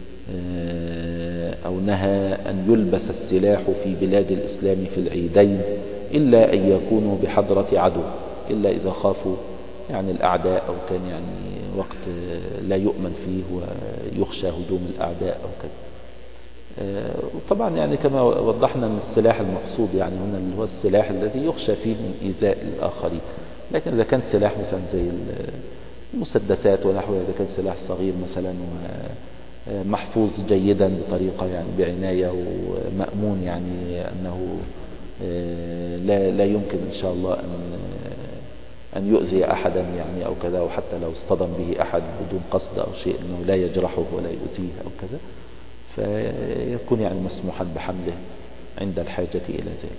أو نهى أن يلبس السلاح في بلاد الإسلام في العيدين إلا أن يكونوا بحضرة عدو، إلا إذا خافوا يعني الأعداء أو كان يعني وقت لا يؤمن فيه ويخشى هجوم الأعداء أو كذا. وطبعا يعني كما وضحنا أن السلاح المقصود يعني هنا اللي هو السلاح الذي يخشى فيه من إيذاء الآخرين. لكن إذا كان سلاح مثلا زي المسدسات ونحوها، إذا كان سلاح صغير مثلا ومحفوظ جيدا بطريقة يعني بعناية ومأمون، يعني أنه لا لا يمكن إن شاء الله أن أن يؤذي أحدا يعني أو كذا، وحتى لو اصطدم به أحد بدون قصد أو شيء أنه لا يجرحه ولا يؤذيه أو كذا، فيكون يعني مسموحا بحمله عند الحاجة إلى ذلك.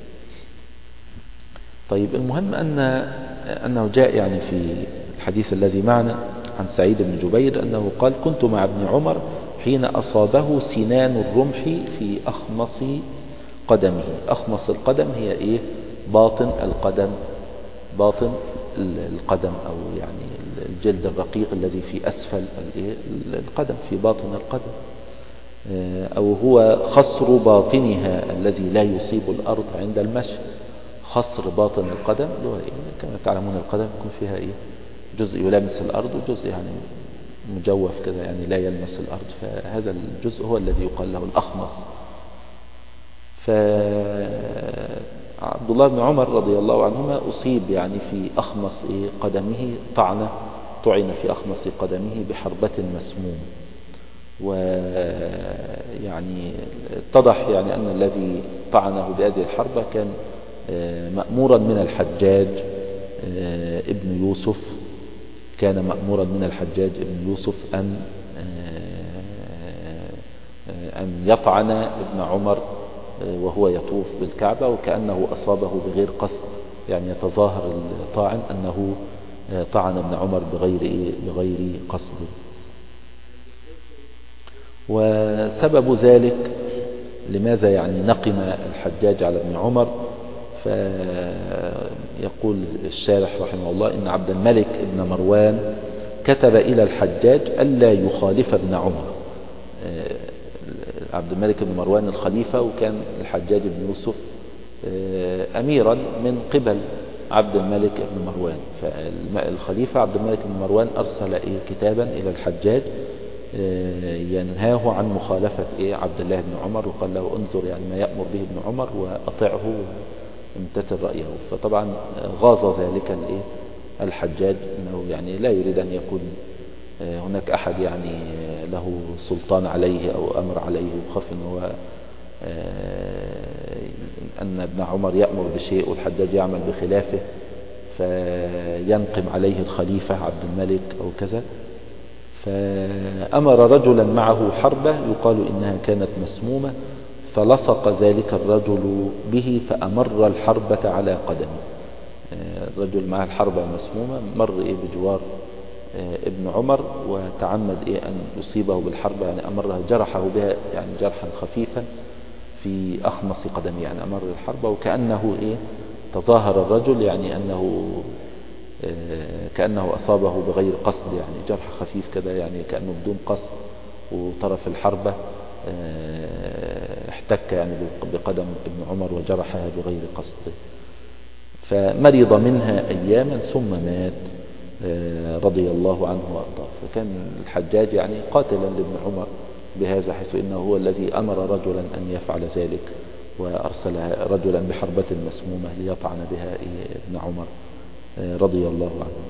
طيب المهم أن أنه جاء يعني في الحديث الذي معنا عن سعيد بن جبير أنه قال: كنت مع ابن عمر حين أصابه سنان الرمح في أخمص قدمه. أخمص القدم هي إيه؟ باطن القدم، باطن القدم أو يعني الجلد الرقيق الذي في أسفل القدم، في باطن القدم، أو هو خصر باطنها الذي لا يصيب الأرض عند المشي. خصر باطن القدم اللي هو إيه؟ كما تعلمون القدم يكون فيها إيه؟ جزء يلامس الأرض وجزء يعني مجوف كذا يعني لا يلمس الأرض، فهذا الجزء هو الذي يقال له الأخمص. فعبد الله بن عمر رضي الله عنهما أصيب يعني في أخمص إيه؟ قدمه طعنة، طعن في أخمص قدمه بحربة مسموم. ويعني اتضح يعني أن الذي طعنه بهذه الحربة كان مأمورا من الحجاج ابن يوسف، كان مأمورا من الحجاج ابن يوسف أن أن يطعن ابن عمر وهو يطوف بالكعبة، وكأنه أصابه بغير قصد، يعني يتظاهر الطاعن أنه طعن ابن عمر بغير بغير قصد. وسبب ذلك لماذا يعني نقم الحجاج على ابن عمر؟ فيقول الشارح رحمه الله إن عبد الملك ابن مروان كتب إلى الحجاج ألا يخالف ابن عمر. عبد الملك بن مروان الخليفة، وكان الحجاج بن يوسف أميرا من قبل عبد الملك بن مروان. فالخليفة عبد الملك بن مروان أرسل إيه كتابا إلى الحجاج ينهاه عن مخالفة إيه عبد الله بن عمر، وقال له انظر يعني ما يأمر به ابن عمر وأطعه وامتثل رأيه. فطبعا غاظ ذلك الإيه الحجاج، أنه يعني لا يريد أن يكون هناك أحد يعني له سلطان عليه أو أمر عليه، وخاف أنه أن ابن عمر يأمر بشيء والحجاج يعمل بخلافه فينقم عليه الخليفة عبد الملك أو كذا. فأمر رجلا معه حربة يقال إنها كانت مسمومة، فلصق ذلك الرجل به فأمر الحربة على قدمه. الرجل معه الحربة مسمومة مر إيه بجوار ابن عمر وتعمد إيه أن يصيبه بالحربة، يعني أمره جرحه بها يعني جرحا خفيفا في أخمص قدمه، يعني أمر الحربة وكأنه إيه تظاهر الرجل يعني أنه كأنه أصابه بغير قصد، يعني جرح خفيف كده يعني كأنه بدون قصد، وطرف الحربة احتك يعني بقدم ابن عمر وجرحها بغير قصد. فمرض منها أياما ثم مات رضي الله عنه وأرضاه. فكان الحجاج يعني قاتلا لابن عمر بهذا، حيث إنه هو الذي أمر رجلا أن يفعل ذلك وأرسل رجلا بحربة مسمومة ليطعن بها ابن عمر رضي الله عنه.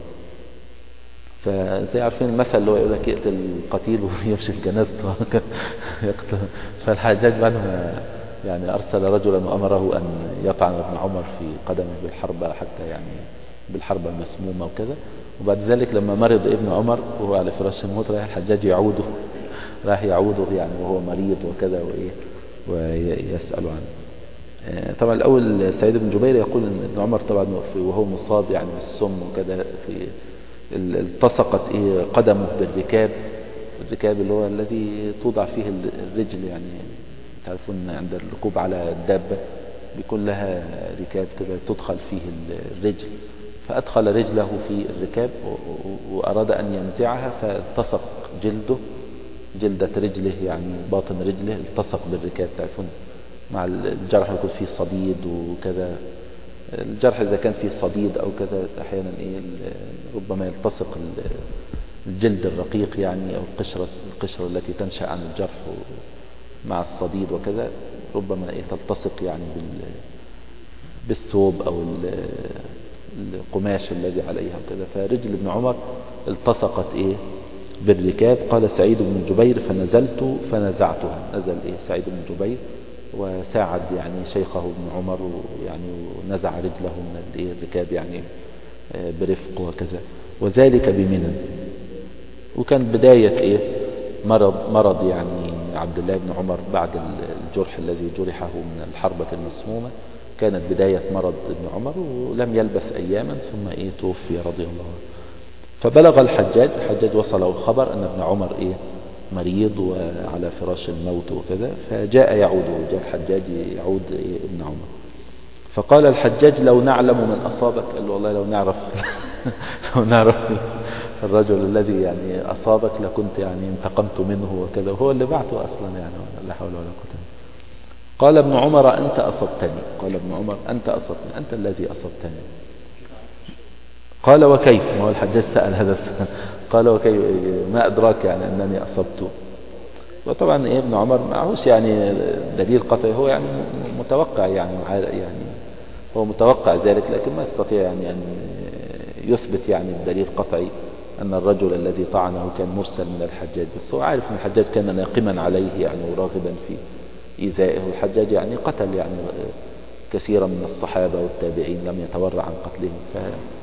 فزي عارفين المثل اللي هو يقول لك يقتل القتيل ويمشي في جنازته يقتل. فالحجاج بعد ما يعني أرسل رجلا وأمره أن يطعن ابن عمر في قدمه بالحربة حتى يعني بالحربة المسمومة وكذا، وبعد ذلك لما مرض ابن عمر وهو على فراش الموت راح الحجاج يعوده راح يعوده يعني وهو مريض وكذا وإيه ويسأل عنه. طبعا الأول سعيد بن جبير يقول أن ابن عمر طبعا وهو مصاب يعني بالسم وكذا في التصقت إيه قدمه بالركاب، الركاب اللي هو الذي توضع فيه الرجل، يعني تعرفون عند الركوب على الدابة بيكون لها ركاب كده تدخل فيه الرجل، فأدخل رجله في الركاب وأراد أن ينزعها فالتصق جلده جلدة رجله يعني باطن رجله التصق بالركاب. تعرفون مع الجرح يكون فيه صديد وكذا، الجرح إذا كان فيه صديد أو كذا أحيانا إيه ربما يلتصق الجلد الرقيق يعني أو القشرة القشرة التي تنشأ عن الجرح مع الصديد وكذا ربما إيه تلتصق يعني بالثوب أو القماش الذي عليها وكذا. فرجل ابن عمر التصقت إيه بالركاب. قال سعيد بن جبير فنزلت فنزعتها، نزل إيه سعيد بن جبير وساعد يعني شيخه ابن عمر يعني ونزع رجله من الركاب يعني برفق وكذا، وذلك بمنى. وكان بداية إيه مرض مرض يعني عبد الله بن عمر بعد الجرح الذي جرحه من الحربة المسمومة، كانت بداية مرض ابن عمر ولم يلبث أياما ثم إيه توفي رضي الله عنه. فبلغ الحجاج الحجاج وصله الخبر أن ابن عمر إيه مريض وعلى فراش الموت وكذا، فجاء يعوده، جاء الحجاج يعود إيه ابن عمر. فقال الحجاج لو نعلم من أصابك، قال له والله لو نعرف لو نعرف الرجل الذي يعني أصابك لكنت يعني انتقمت منه وكذا، وهو اللي بعته أصلا يعني لا حول ولا قوة. قال ابن عمر أنت أصبتني، قال ابن عمر أنت أصبتني، أنت الذي أصبتني. قال وكيف، ما هو الحجاج سأل هذا السؤال، قال وكيف ما أدراك يعني أنني أصبته. وطبعا إيه ابن عمر معهوش يعني دليل قطعي، هو يعني متوقع يعني يعني هو متوقع ذلك، لكن ما يستطيع يعني أن يثبت يعني الدليل قطعي أن الرجل الذي طعنه كان مرسل من الحجاج. بس هو عارف أن الحجاج كان ناقما عليه يعني وراغبا في إيذائه، والحجاج يعني قتل يعني كثيرا من الصحابة والتابعين لم يتورع عن قتلهم. ف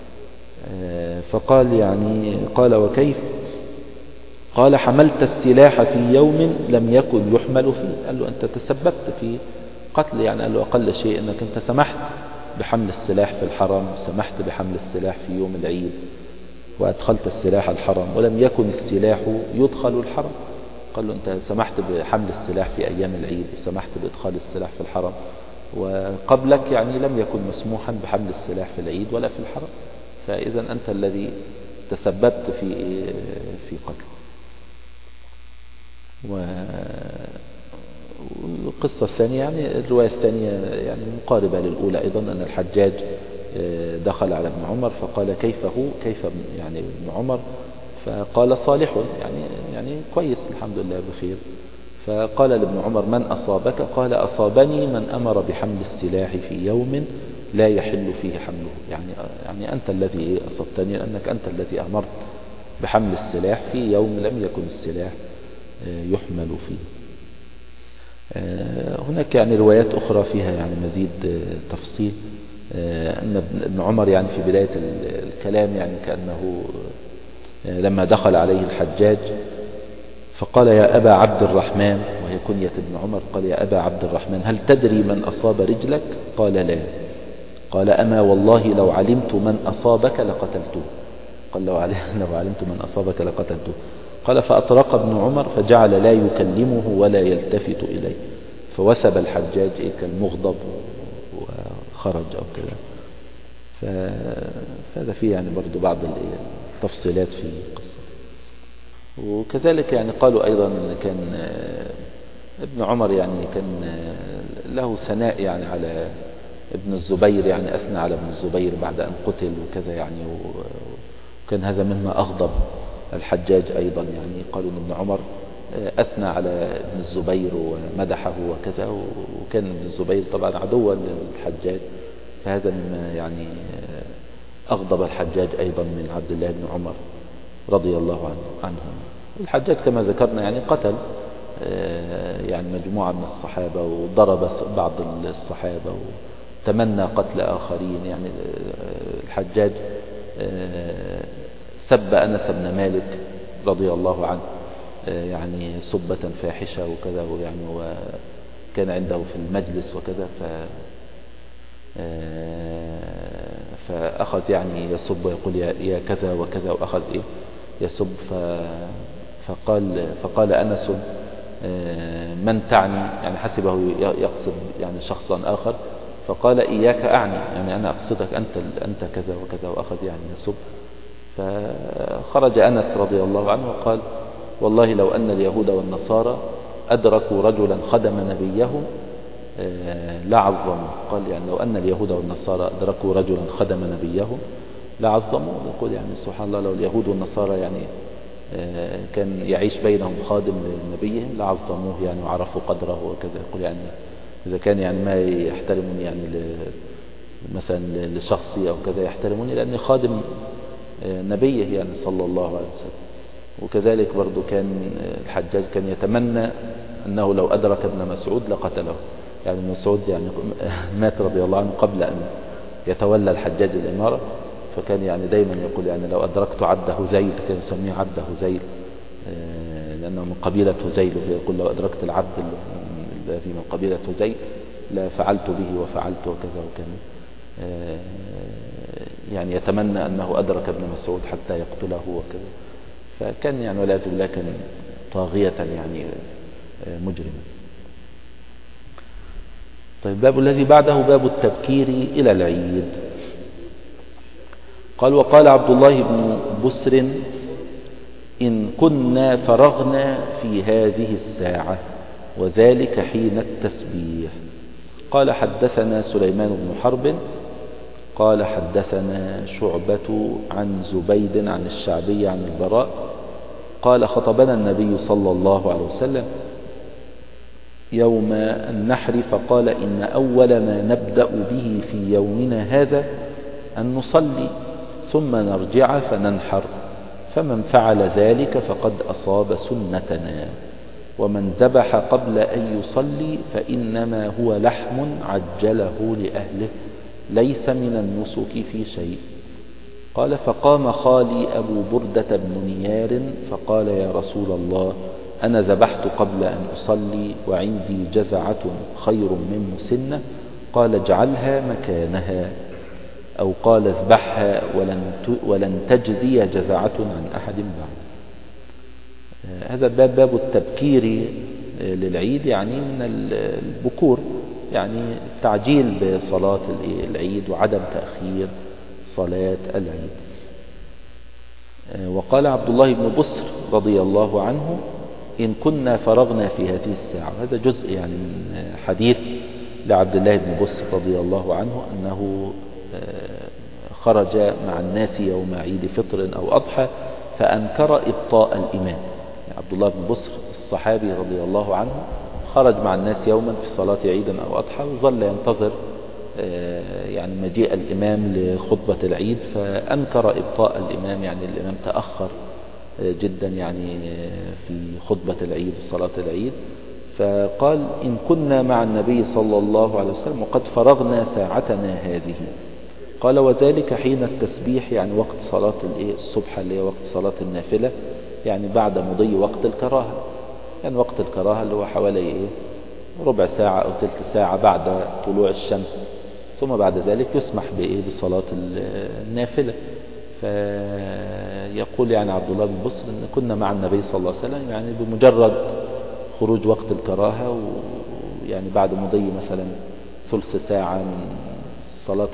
فقال يعني قال وكيف، قال حملت السلاح في يوم لم يكن يحمل فيه. قال له أنت تسببت في قتل، يعني قال له أقل شيء أنك أنت سمحت بحمل السلاح في الحرم، سمحت بحمل السلاح في يوم العيد وأدخلت السلاح الحرم ولم يكن السلاح يدخل الحرم. قال له أنت سمحت بحمل السلاح في أيام العيد وسمحت بإدخال السلاح في الحرم، وقبلك يعني لم يكن مسموحا بحمل السلاح في العيد ولا في الحرم، فإذا أنت الذي تسببت في في قتل. والقصة الثانية يعني الرواية الثانية يعني مقاربة للأولى أيضا، أن الحجاج دخل على ابن عمر فقال كيف هو كيف يعني ابن عمر؟ فقال صالح، يعني يعني كويس الحمد لله بخير. فقال لابن عمر من أصابك؟ قال أصابني من أمر بحمل السلاح في يوم لا يحل فيه حمله، يعني يعني أنت الذي أصبتني لأنك أنت الذي أمرت بحمل السلاح في يوم لم يكن السلاح يحمل فيه. هناك يعني روايات أخرى فيها يعني مزيد تفصيل، أن ابن عمر يعني في بداية الكلام يعني كأنه لما دخل عليه الحجاج فقال يا أبا عبد الرحمن، وهي كنية ابن عمر، قال يا أبا عبد الرحمن هل تدري من أصاب رجلك؟ قال لا. قال أما والله لو علمت من أصابك لقتلته. قال لو علمت من أصابك لقتلته. قال فأطرق ابن عمر فجعل لا يكلمه ولا يلتفت إليه، فوسب الحجاج كالمغضب وخرج أو كذا. فهذا فيه يعني برضو بعض التفصيلات في القصة. وكذلك يعني قالوا أيضا أن كان ابن عمر يعني كان له ثناء يعني على ابن الزبير، يعني أثنى على ابن الزبير بعد أن قتل وكذا يعني، وكان هذا مما أغضب الحجاج أيضا. يعني قالوا أن ابن عمر أثنى على ابن الزبير ومدحه وكذا، وكان ابن الزبير طبعا عدوا للحجاج، فهذا مما يعني أغضب الحجاج أيضا من عبد الله بن عمر رضي الله عنه عنهم. الحجاج كما ذكرنا يعني قتل يعني مجموعة من الصحابة وضرب بعض الصحابة وتمنى قتل آخرين. يعني الحجاج سب أنس بن مالك رضي الله عنه يعني سبة فاحشة وكذا، يعني وكان عنده في المجلس وكذا، ف فأخذ يعني يسب ويقول يا كذا وكذا، وأخذ إيه يسب. فقال فقال أنس من تعني؟ يعني حسبه يقصد يعني شخصا آخر، فقال إياك أعني، يعني أنا أقصدك أنت أنت كذا وكذا، وأخذ يعني يسب. فخرج أنس رضي الله عنه وقال والله لو أن اليهود والنصارى أدركوا رجلا خدم نبيهم لعظموا. قال يعني لو أن اليهود والنصارى أدركوا رجلا خدم نبيهم لعظموا. يقول يعني سبحان الله لو اليهود والنصارى يعني كان يعيش بينهم خادم لنبيهم لعظموه يعني وعرفوا قدره وكذا. يقول يعني إذا كان يعني ما يحترمني يعني مثلا لشخصي أو كذا، يحترموني لأني خادم نبيه يعني صلى الله عليه وسلم. وكذلك برضو كان الحجاج كان يتمنى أنه لو أدرك ابن مسعود لقتله. يعني ابن مسعود يعني مات رضي الله عنه قبل أن يتولى الحجاج الإمارة، فكان يعني دايما يقول يعني لو أدركت عبد هزيل، كان يسميه عبد هزيل لأنه من قبيلة هزيل، ويقول لو أدركت العبد الذي من قبيلة هزيل لفعلت به وفعلت وكذا وكذا. يعني يتمنى أنه أدرك ابن مسعود حتى يقتله وكذا. فكان يعني والعياذ بالله كان طاغية يعني مجرما. طيب باب الذي بعده باب التبكير إلى العيد. قال وقال عبد الله بن بسر إن كنا فرغنا في هذه الساعة وذلك حين التسبيح. قال حدثنا سليمان بن حرب قال حدثنا شعبة عن زبيد عن الشعبي عن البراء قال خطبنا النبي صلى الله عليه وسلم يوم النحر فقال إن أول ما نبدأ به في يومنا هذا أن نصلي ثم نرجع فننحر، فمن فعل ذلك فقد أصاب سنتنا، ومن ذبح قبل أن يصلي فإنما هو لحم عجله لأهله ليس من النسك في شيء. قال فقام خالي أبو بردة بن نيار فقال يا رسول الله أنا ذبحت قبل أن أصلي وعندي جزعة خير من مسنة. قال اجعلها مكانها، أو قال اذبحها ولن ولن تجزي جزعة عن أحد بعد. هذا الباب باب التبكير للعيد، يعني من البكور، يعني التعجيل بصلاة العيد وعدم تأخير صلاة العيد. وقال عبد الله بن بسر رضي الله عنه إن كنا فرغنا في هذه الساعة. هذا جزء يعني من حديث لعبد الله بن بسر رضي الله عنه أنه خرج مع الناس يوم عيد فطر أو أضحى فأنكر إبطاء الإمام. يعني عبد الله بن بصر الصحابي رضي الله عنه خرج مع الناس يوما في صلاة عيد أو أضحى وظل ينتظر يعني مجيء الإمام لخطبة العيد، فأنكر إبطاء الإمام، يعني الإمام تأخر جدا يعني في خطبة العيد وصلاة العيد. فقال إن كنا مع النبي صلى الله عليه وسلم وقد فرغنا ساعتنا هذه. قال وذلك حين التسبيح، يعني وقت صلاة الصبح اللي هي وقت صلاة النافلة، يعني بعد مضي وقت الكراهة. يعني وقت الكراهة اللي هو حوالي إيه ربع ساعة أو تلت ساعة بعد طلوع الشمس، ثم بعد ذلك يسمح بإيه بصلاة النافلة. فيقول يعني عبد الله بن بصر إن كنا مع النبي صلى الله عليه وسلم يعني بمجرد خروج وقت الكراهة، ويعني بعد مضي مثلا ثلث ساعة من صلاة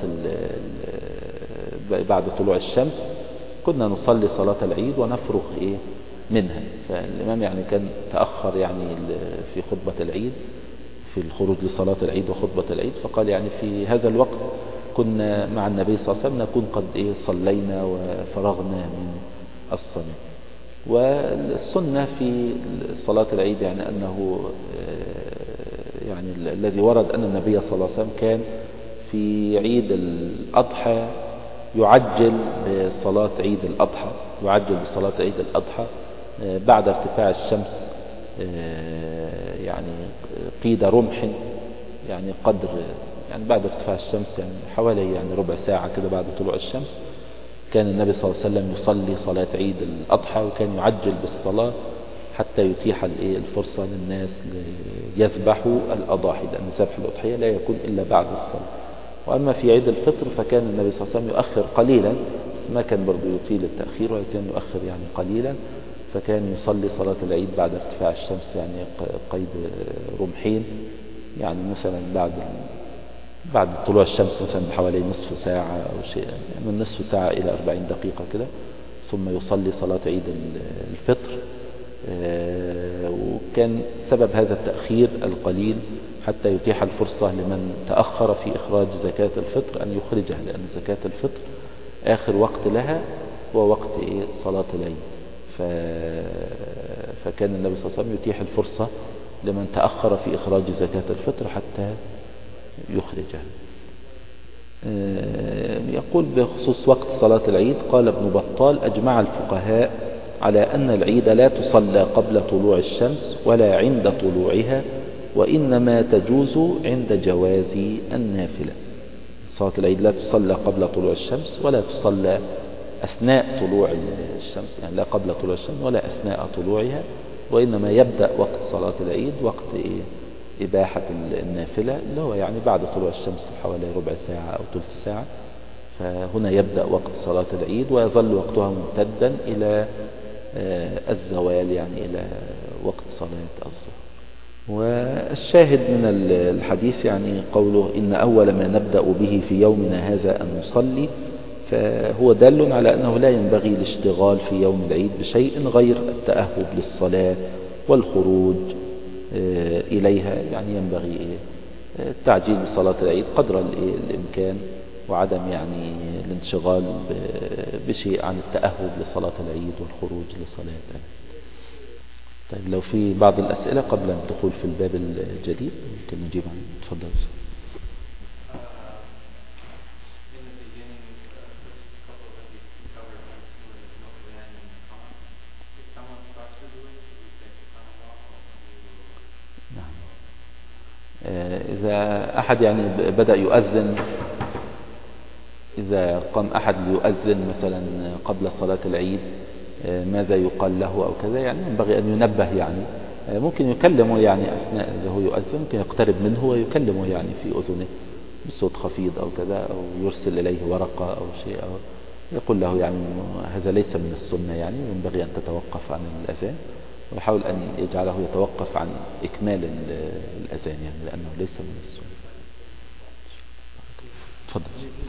بعد طلوع الشمس كنا نصلي صلاة العيد ونفرغ إيه منها. فالإمام يعني كان تأخر يعني في خطبة العيد، في الخروج لصلاة العيد وخطبة العيد، فقال يعني في هذا الوقت كنا مع النبي صلى الله عليه وسلم نكون قد إيه صلينا وفرغنا من الصلاة. والسنة في صلاة العيد يعني أنه يعني الذي ورد أن النبي صلى الله عليه وسلم كان في عيد الأضحى يعجل بصلاة عيد الأضحى يعجل بصلاة عيد الأضحى بعد ارتفاع الشمس، يعني قيد رمح، يعني قدر يعني بعد ارتفاع الشمس يعني حوالي يعني ربع ساعة كده بعد طلوع الشمس كان النبي صلى الله عليه وسلم يصلي صلاة عيد الأضحى، وكان يعجل بالصلاة حتى يتيح الفرصة للناس يذبحوا الأضاحي، لأن ذبح الأضحية لا يكون إلا بعد الصلاة. وأما في عيد الفطر فكان النبي صلى الله عليه وسلم يؤخر قليلا، بس ما كان برضو يطيل التأخير ولكن يؤخر يعني قليلا، فكان يصلي صلاة العيد بعد ارتفاع الشمس يعني قيد رمحين، يعني مثلا بعد بعد طلوع الشمس مثلا بحوالي نصف ساعة أو شيء، يعني من نصف ساعة إلى أربعين دقيقة كده، ثم يصلي صلاة عيد الفطر. وكان سبب هذا التأخير القليل حتى يتيح الفرصة لمن تأخر في إخراج زكاة الفطر أن يخرجها، لأن زكاة الفطر آخر وقت لها هو وقت إيه صلاة العيد. ف... فكان النبي صلى الله عليه وسلم يتيح الفرصة لمن تأخر في إخراج زكاة الفطر حتى يخرجها. يقول بخصوص وقت صلاة العيد، قال ابن بطال أجمع الفقهاء على أن العيد لا تصلى قبل طلوع الشمس ولا عند طلوعها، وإنما تجوز عند جواز النافلة. صلاة العيد لا تصلى قبل طلوع الشمس ولا تصلى أثناء طلوع الشمس، يعني لا قبل طلوع الشمس ولا أثناء طلوعها، وإنما يبدأ وقت صلاة العيد وقت إيه إباحة النافلة اللي هو يعني بعد طلوع الشمس حوالي ربع ساعة أو ثلث ساعة. فهنا يبدأ وقت صلاة العيد ويظل وقتها ممتدا إلى الزوال، يعني إلى وقت صلاة الظهر. والشاهد من الحديث يعني قوله إن أول ما نبدأ به في يومنا هذا أن نصلي، فهو دال على أنه لا ينبغي الاشتغال في يوم العيد بشيء غير التأهب للصلاة والخروج إليها، يعني ينبغي التعجيل بصلاة العيد قدر الإمكان، وعدم يعني الانشغال بشيء عن التأهب لصلاة العيد والخروج لصلاة العيد. طيب لو في بعض الأسئلة قبل الدخول في الباب الجديد ممكن نجيب عنه. تفضل. إذا أحد يعني بدأ يؤذن، إذا قام أحد يؤذن مثلا قبل صلاة العيد ماذا يقال له أو كذا، يعني ينبغي أن ينبه، يعني ممكن يكلمه يعني أثناء إذا هو يؤذن، ممكن يقترب منه ويكلمه يعني في أذنه بصوت خفيض أو كذا، أو يرسل إليه ورقة أو شيء، أو يقول له يعني هذا ليس من السنة، يعني ينبغي أن تتوقف عن الأذان، ويحاول أن يجعله يتوقف عن إكمال الأذان، يعني لأنه ليس من السنة. تفضل.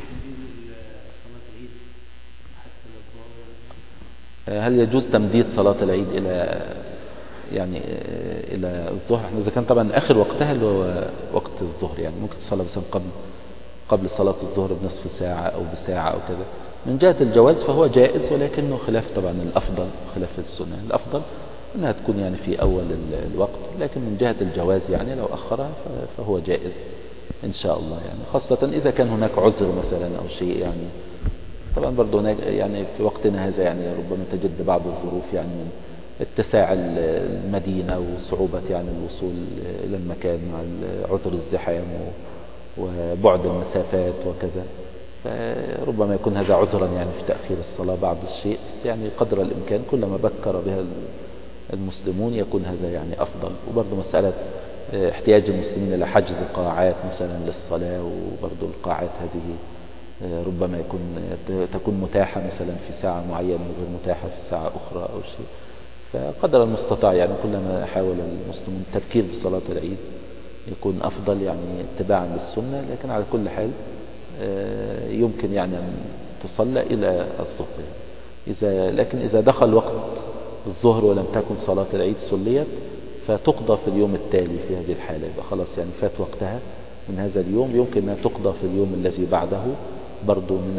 هل يجوز تمديد صلاة العيد إلى يعني إلى الظهر؟ احنا إذا كان طبعا آخر وقتها اللي هو وقت الظهر، يعني ممكن تصلى مثلا قبل قبل صلاة الظهر بنصف ساعة أو بساعة أو كذا. من جهة الجواز فهو جائز، ولكنه خلاف طبعا الأفضل، خلاف السنة. الأفضل أنها تكون يعني في أول الوقت، لكن من جهة الجواز يعني لو أخرها فهو جائز إن شاء الله يعني، خاصة إذا كان هناك عذر مثلا أو شيء يعني. طبعا برضو هناك يعني في وقتنا هذا يعني ربما تجد بعض الظروف يعني من اتساع المدينة وصعوبة يعني الوصول إلى المكان مع عذر الزحام وبعد المسافات وكذا، فربما يكون هذا عذرا يعني في تأخير الصلاة بعض الشيء. يعني قدر الإمكان كلما بكر بها المسلمون يكون هذا يعني أفضل. وبرضو مسألة احتياج المسلمين إلى حجز قاعات مثلا للصلاة، وبرضو القاعات هذه ربما يكون تكون متاحة مثلا في ساعة معينة وغير متاحة في ساعة أخرى أو شيء. فقدر المستطاع يعني كلما حاول المسلمون التبكير بصلاة العيد يكون أفضل يعني اتباعا للسنة. لكن على كل حال يمكن يعني أن تصلى إلى الظهر إذا لكن إذا دخل وقت الظهر ولم تكن صلاة العيد صليت فتقضى في اليوم التالي. في هذه الحالة يبقى خلاص يعني فات وقتها من هذا اليوم، يمكن أن تقضى في اليوم الذي بعده برضو من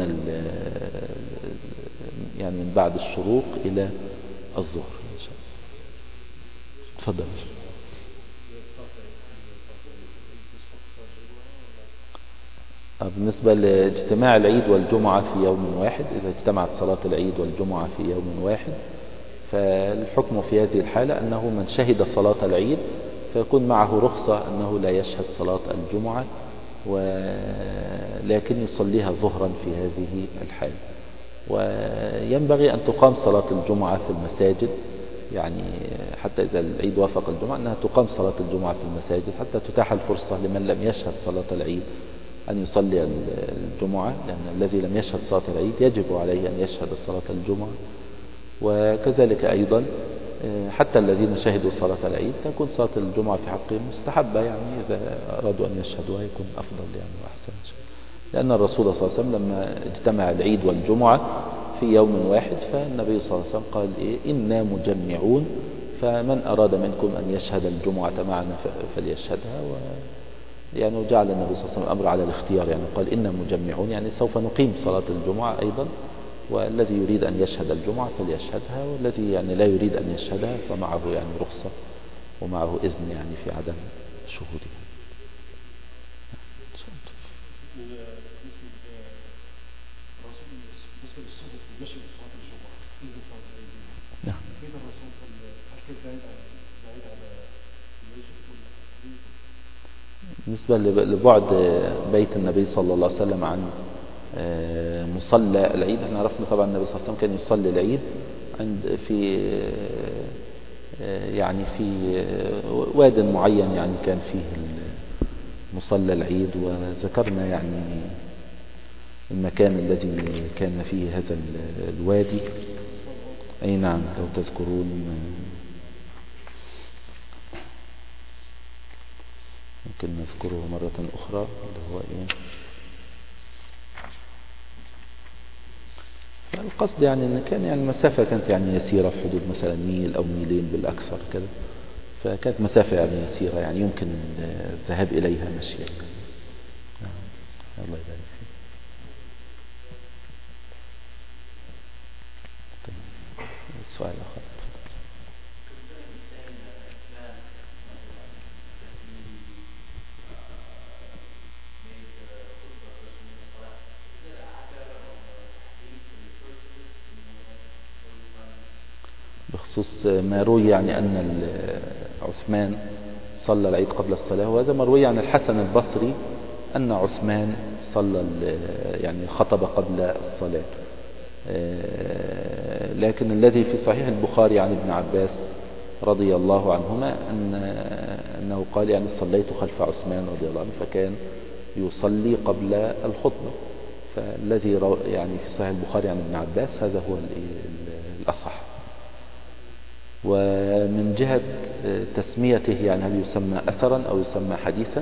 يعني من بعد الشروق إلى الظهر إن شاء الله. تفضل. بالنسبة لاجتماع العيد والجمعة في يوم واحد، إذا اجتمعت صلاة العيد والجمعة في يوم واحد فالحكم في هذه الحالة أنه من شهد صلاة العيد فيكون معه رخصة أنه لا يشهد صلاة الجمعة، ولكن يصليها ظهرا في هذه الحالة. وينبغي أن تقام صلاة الجمعة في المساجد، يعني حتى إذا العيد وافق الجمعة أنها تقام صلاة الجمعة في المساجد حتى تتاح الفرصة لمن لم يشهد صلاة العيد أن يصلي الجمعة، لأن الذي لم يشهد صلاة العيد يجب عليه أن يشهد صلاة الجمعة. وكذلك أيضا حتى الذين شهدوا صلاة العيد تكون صلاة الجمعة في حقهم مستحبة، يعني إذا أرادوا أن يشهدوها يكون أفضل يعني وأحسن، لأن الرسول صلى الله عليه وسلم لما اجتمع العيد والجمعة في يوم واحد فالنبي صلى الله عليه وسلم قال إيه إنا مجمعون، فمن أراد منكم أن يشهد الجمعة معنا فليشهدها. و يعني وجعل النبي صلى الله عليه وسلم الأمر على الاختيار، يعني قال إنا مجمعون يعني سوف نقيم صلاة الجمعة أيضا، والذي يريد أن يشهد الجمعة فليشهدها، والذي يعني لا يريد أن يشهدها فمعه يعني رخصة ومعه إذن يعني في عدم شهودها. بالنسبة لبعد بيت النبي صلى الله عليه وسلم عن مصلى العيد، احنا عرفنا طبعا النبي صلى الله عليه وسلم كان يصلي العيد عند في يعني في واد معين يعني كان فيه مصلى العيد، وذكرنا يعني المكان الذي كان فيه هذا الوادي. أي نعم لو تذكرون ممكن نذكره مرة أخرى، اللي هو إيه القصد يعني إن كان يعني المسافة كانت يعني يسيرة في حدود مثلا ميل أو ميلين بالأكثر كذا، فكانت مسافة يعني يسيرة يعني يمكن الذهاب إليها مشيا. الله يبارك فيك. السؤال الآخر. بخصوص ما روي يعني أن عثمان صلى العيد قبل الصلاة، وهذا ما روي عن الحسن البصري أن عثمان صلى يعني خطب قبل الصلاة. لكن الذي في صحيح البخاري عن ابن عباس رضي الله عنهما أن أنه قال يعني صليت خلف عثمان رضي الله عنه فكان يصلي قبل الخطبة. فالذي يعني في صحيح البخاري عن ابن عباس هذا هو الأصح. ومن جهة تسميته يعني هل يسمى أثرا أو يسمى حديثا،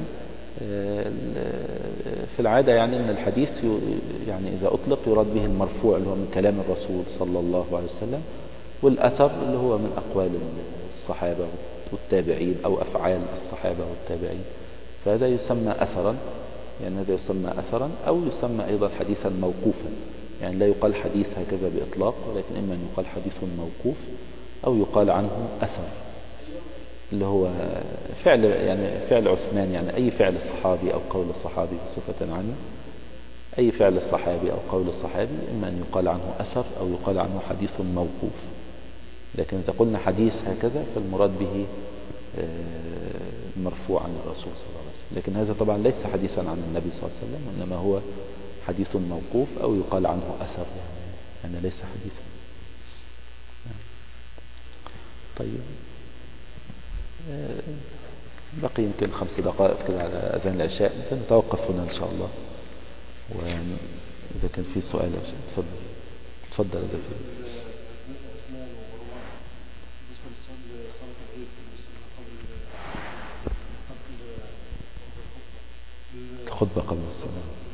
في العادة يعني أن الحديث يعني إذا أطلق يراد به المرفوع اللي هو من كلام الرسول صلى الله عليه وسلم، والأثر اللي هو من أقوال الصحابة والتابعين أو أفعال الصحابة والتابعين، فهذا يسمى أثرا. يعني هذا يسمى أثرا، أو يسمى أيضا حديثا موقوفا. يعني لا يقال حديث هكذا بإطلاق، ولكن إما أن يقال حديث موقوف أو يقال عنه أثر، اللي هو فعل يعني فعل عثمان، يعني أي فعل صحابي أو قول الصحابي بصفة عنه، أي فعل الصحابي أو قول الصحابي إما أن يقال عنه أثر أو يقال عنه حديث موقوف. لكن إذا قلنا حديث هكذا فالمراد به مرفوع عن الرسول صلى الله عليه وسلم، لكن هذا طبعا ليس حديثا عن النبي صلى الله عليه وسلم، وإنما هو حديث موقوف أو يقال عنه أثر، يعني, يعني ليس حديثا. طيب بقي يمكن خمس دقائق كده على أذان العشاء، نتوقف هنا إن شاء الله، وإذا كان في سؤال تفضل تفضل إذا في الخطبة قبل الصلاة.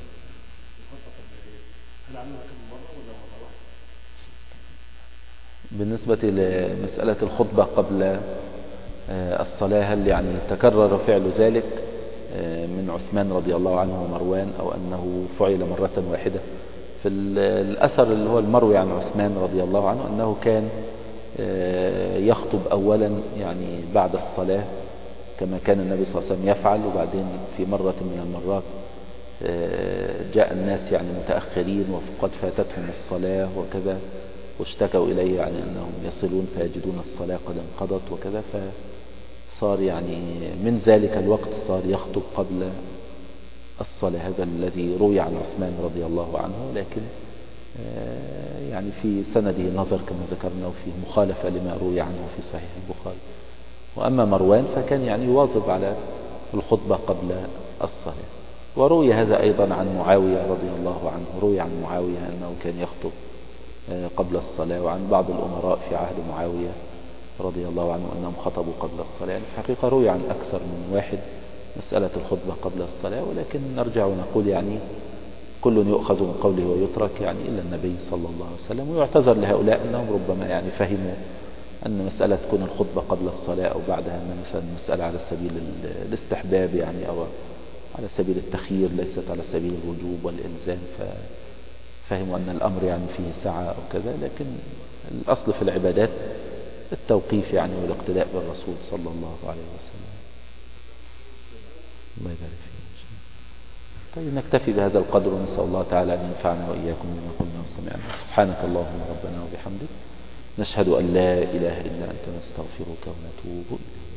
بالنسبة لمسألة الخطبة قبل الصلاة، هل يعني تكرر فعل ذلك من عثمان رضي الله عنه ومروان، أو أنه فعل مرة واحدة؟ في الأثر اللي هو المروي عن عثمان رضي الله عنه أنه كان يخطب أولا يعني بعد الصلاة كما كان النبي صلى الله عليه وسلم يفعل، وبعدين في مرة من المرات جاء الناس يعني متأخرين وقد فاتتهم الصلاة وكذا، واشتكوا إليه يعني أنهم يصلون فيجدون الصلاة قد انقضت وكذا، فصار يعني من ذلك الوقت صار يخطب قبل الصلاة. هذا الذي روي عن عثمان رضي الله عنه، لكن يعني في سنده نظر كما ذكرنا، وفيه مخالفة لما روي عنه في صحيح البخاري. وأما مروان فكان يعني يواظب على الخطبة قبل الصلاة. وروي هذا أيضا عن معاوية رضي الله عنه، روي عن معاوية أنه كان يخطب قبل الصلاة، وعن بعض الأمراء في عهد معاوية رضي الله عنه أنهم خطبوا قبل الصلاة. يعني في الحقيقة روي عن أكثر من واحد مسألة الخطبة قبل الصلاة، ولكن نرجع ونقول يعني كل يؤخذ من قوله ويترك، يعني إلا النبي صلى الله عليه وسلم. ويعتذر لهؤلاء أنهم ربما يعني فهموا أن مسألة تكون الخطبة قبل الصلاة أو بعدها أن مثلا مسألة على سبيل الاستحباب يعني، أو على سبيل التخيير، ليست على سبيل الوجوب والإلزام، ففهموا أن الأمر يعني فيه سعة أو كذا. لكن الأصل في العبادات التوقيف يعني، والاقتداء بالرسول صلى الله عليه وسلم. الله يبارك فيه. طيب نكتفي بهذا القدر، ونسأل الله تعالى أن ينفعنا وإياكم بما قلنا وسمعنا. سبحانك اللهم ربنا وبحمدك، نشهد أن لا إله إلا أنت، نستغفرك ونتوب إليك.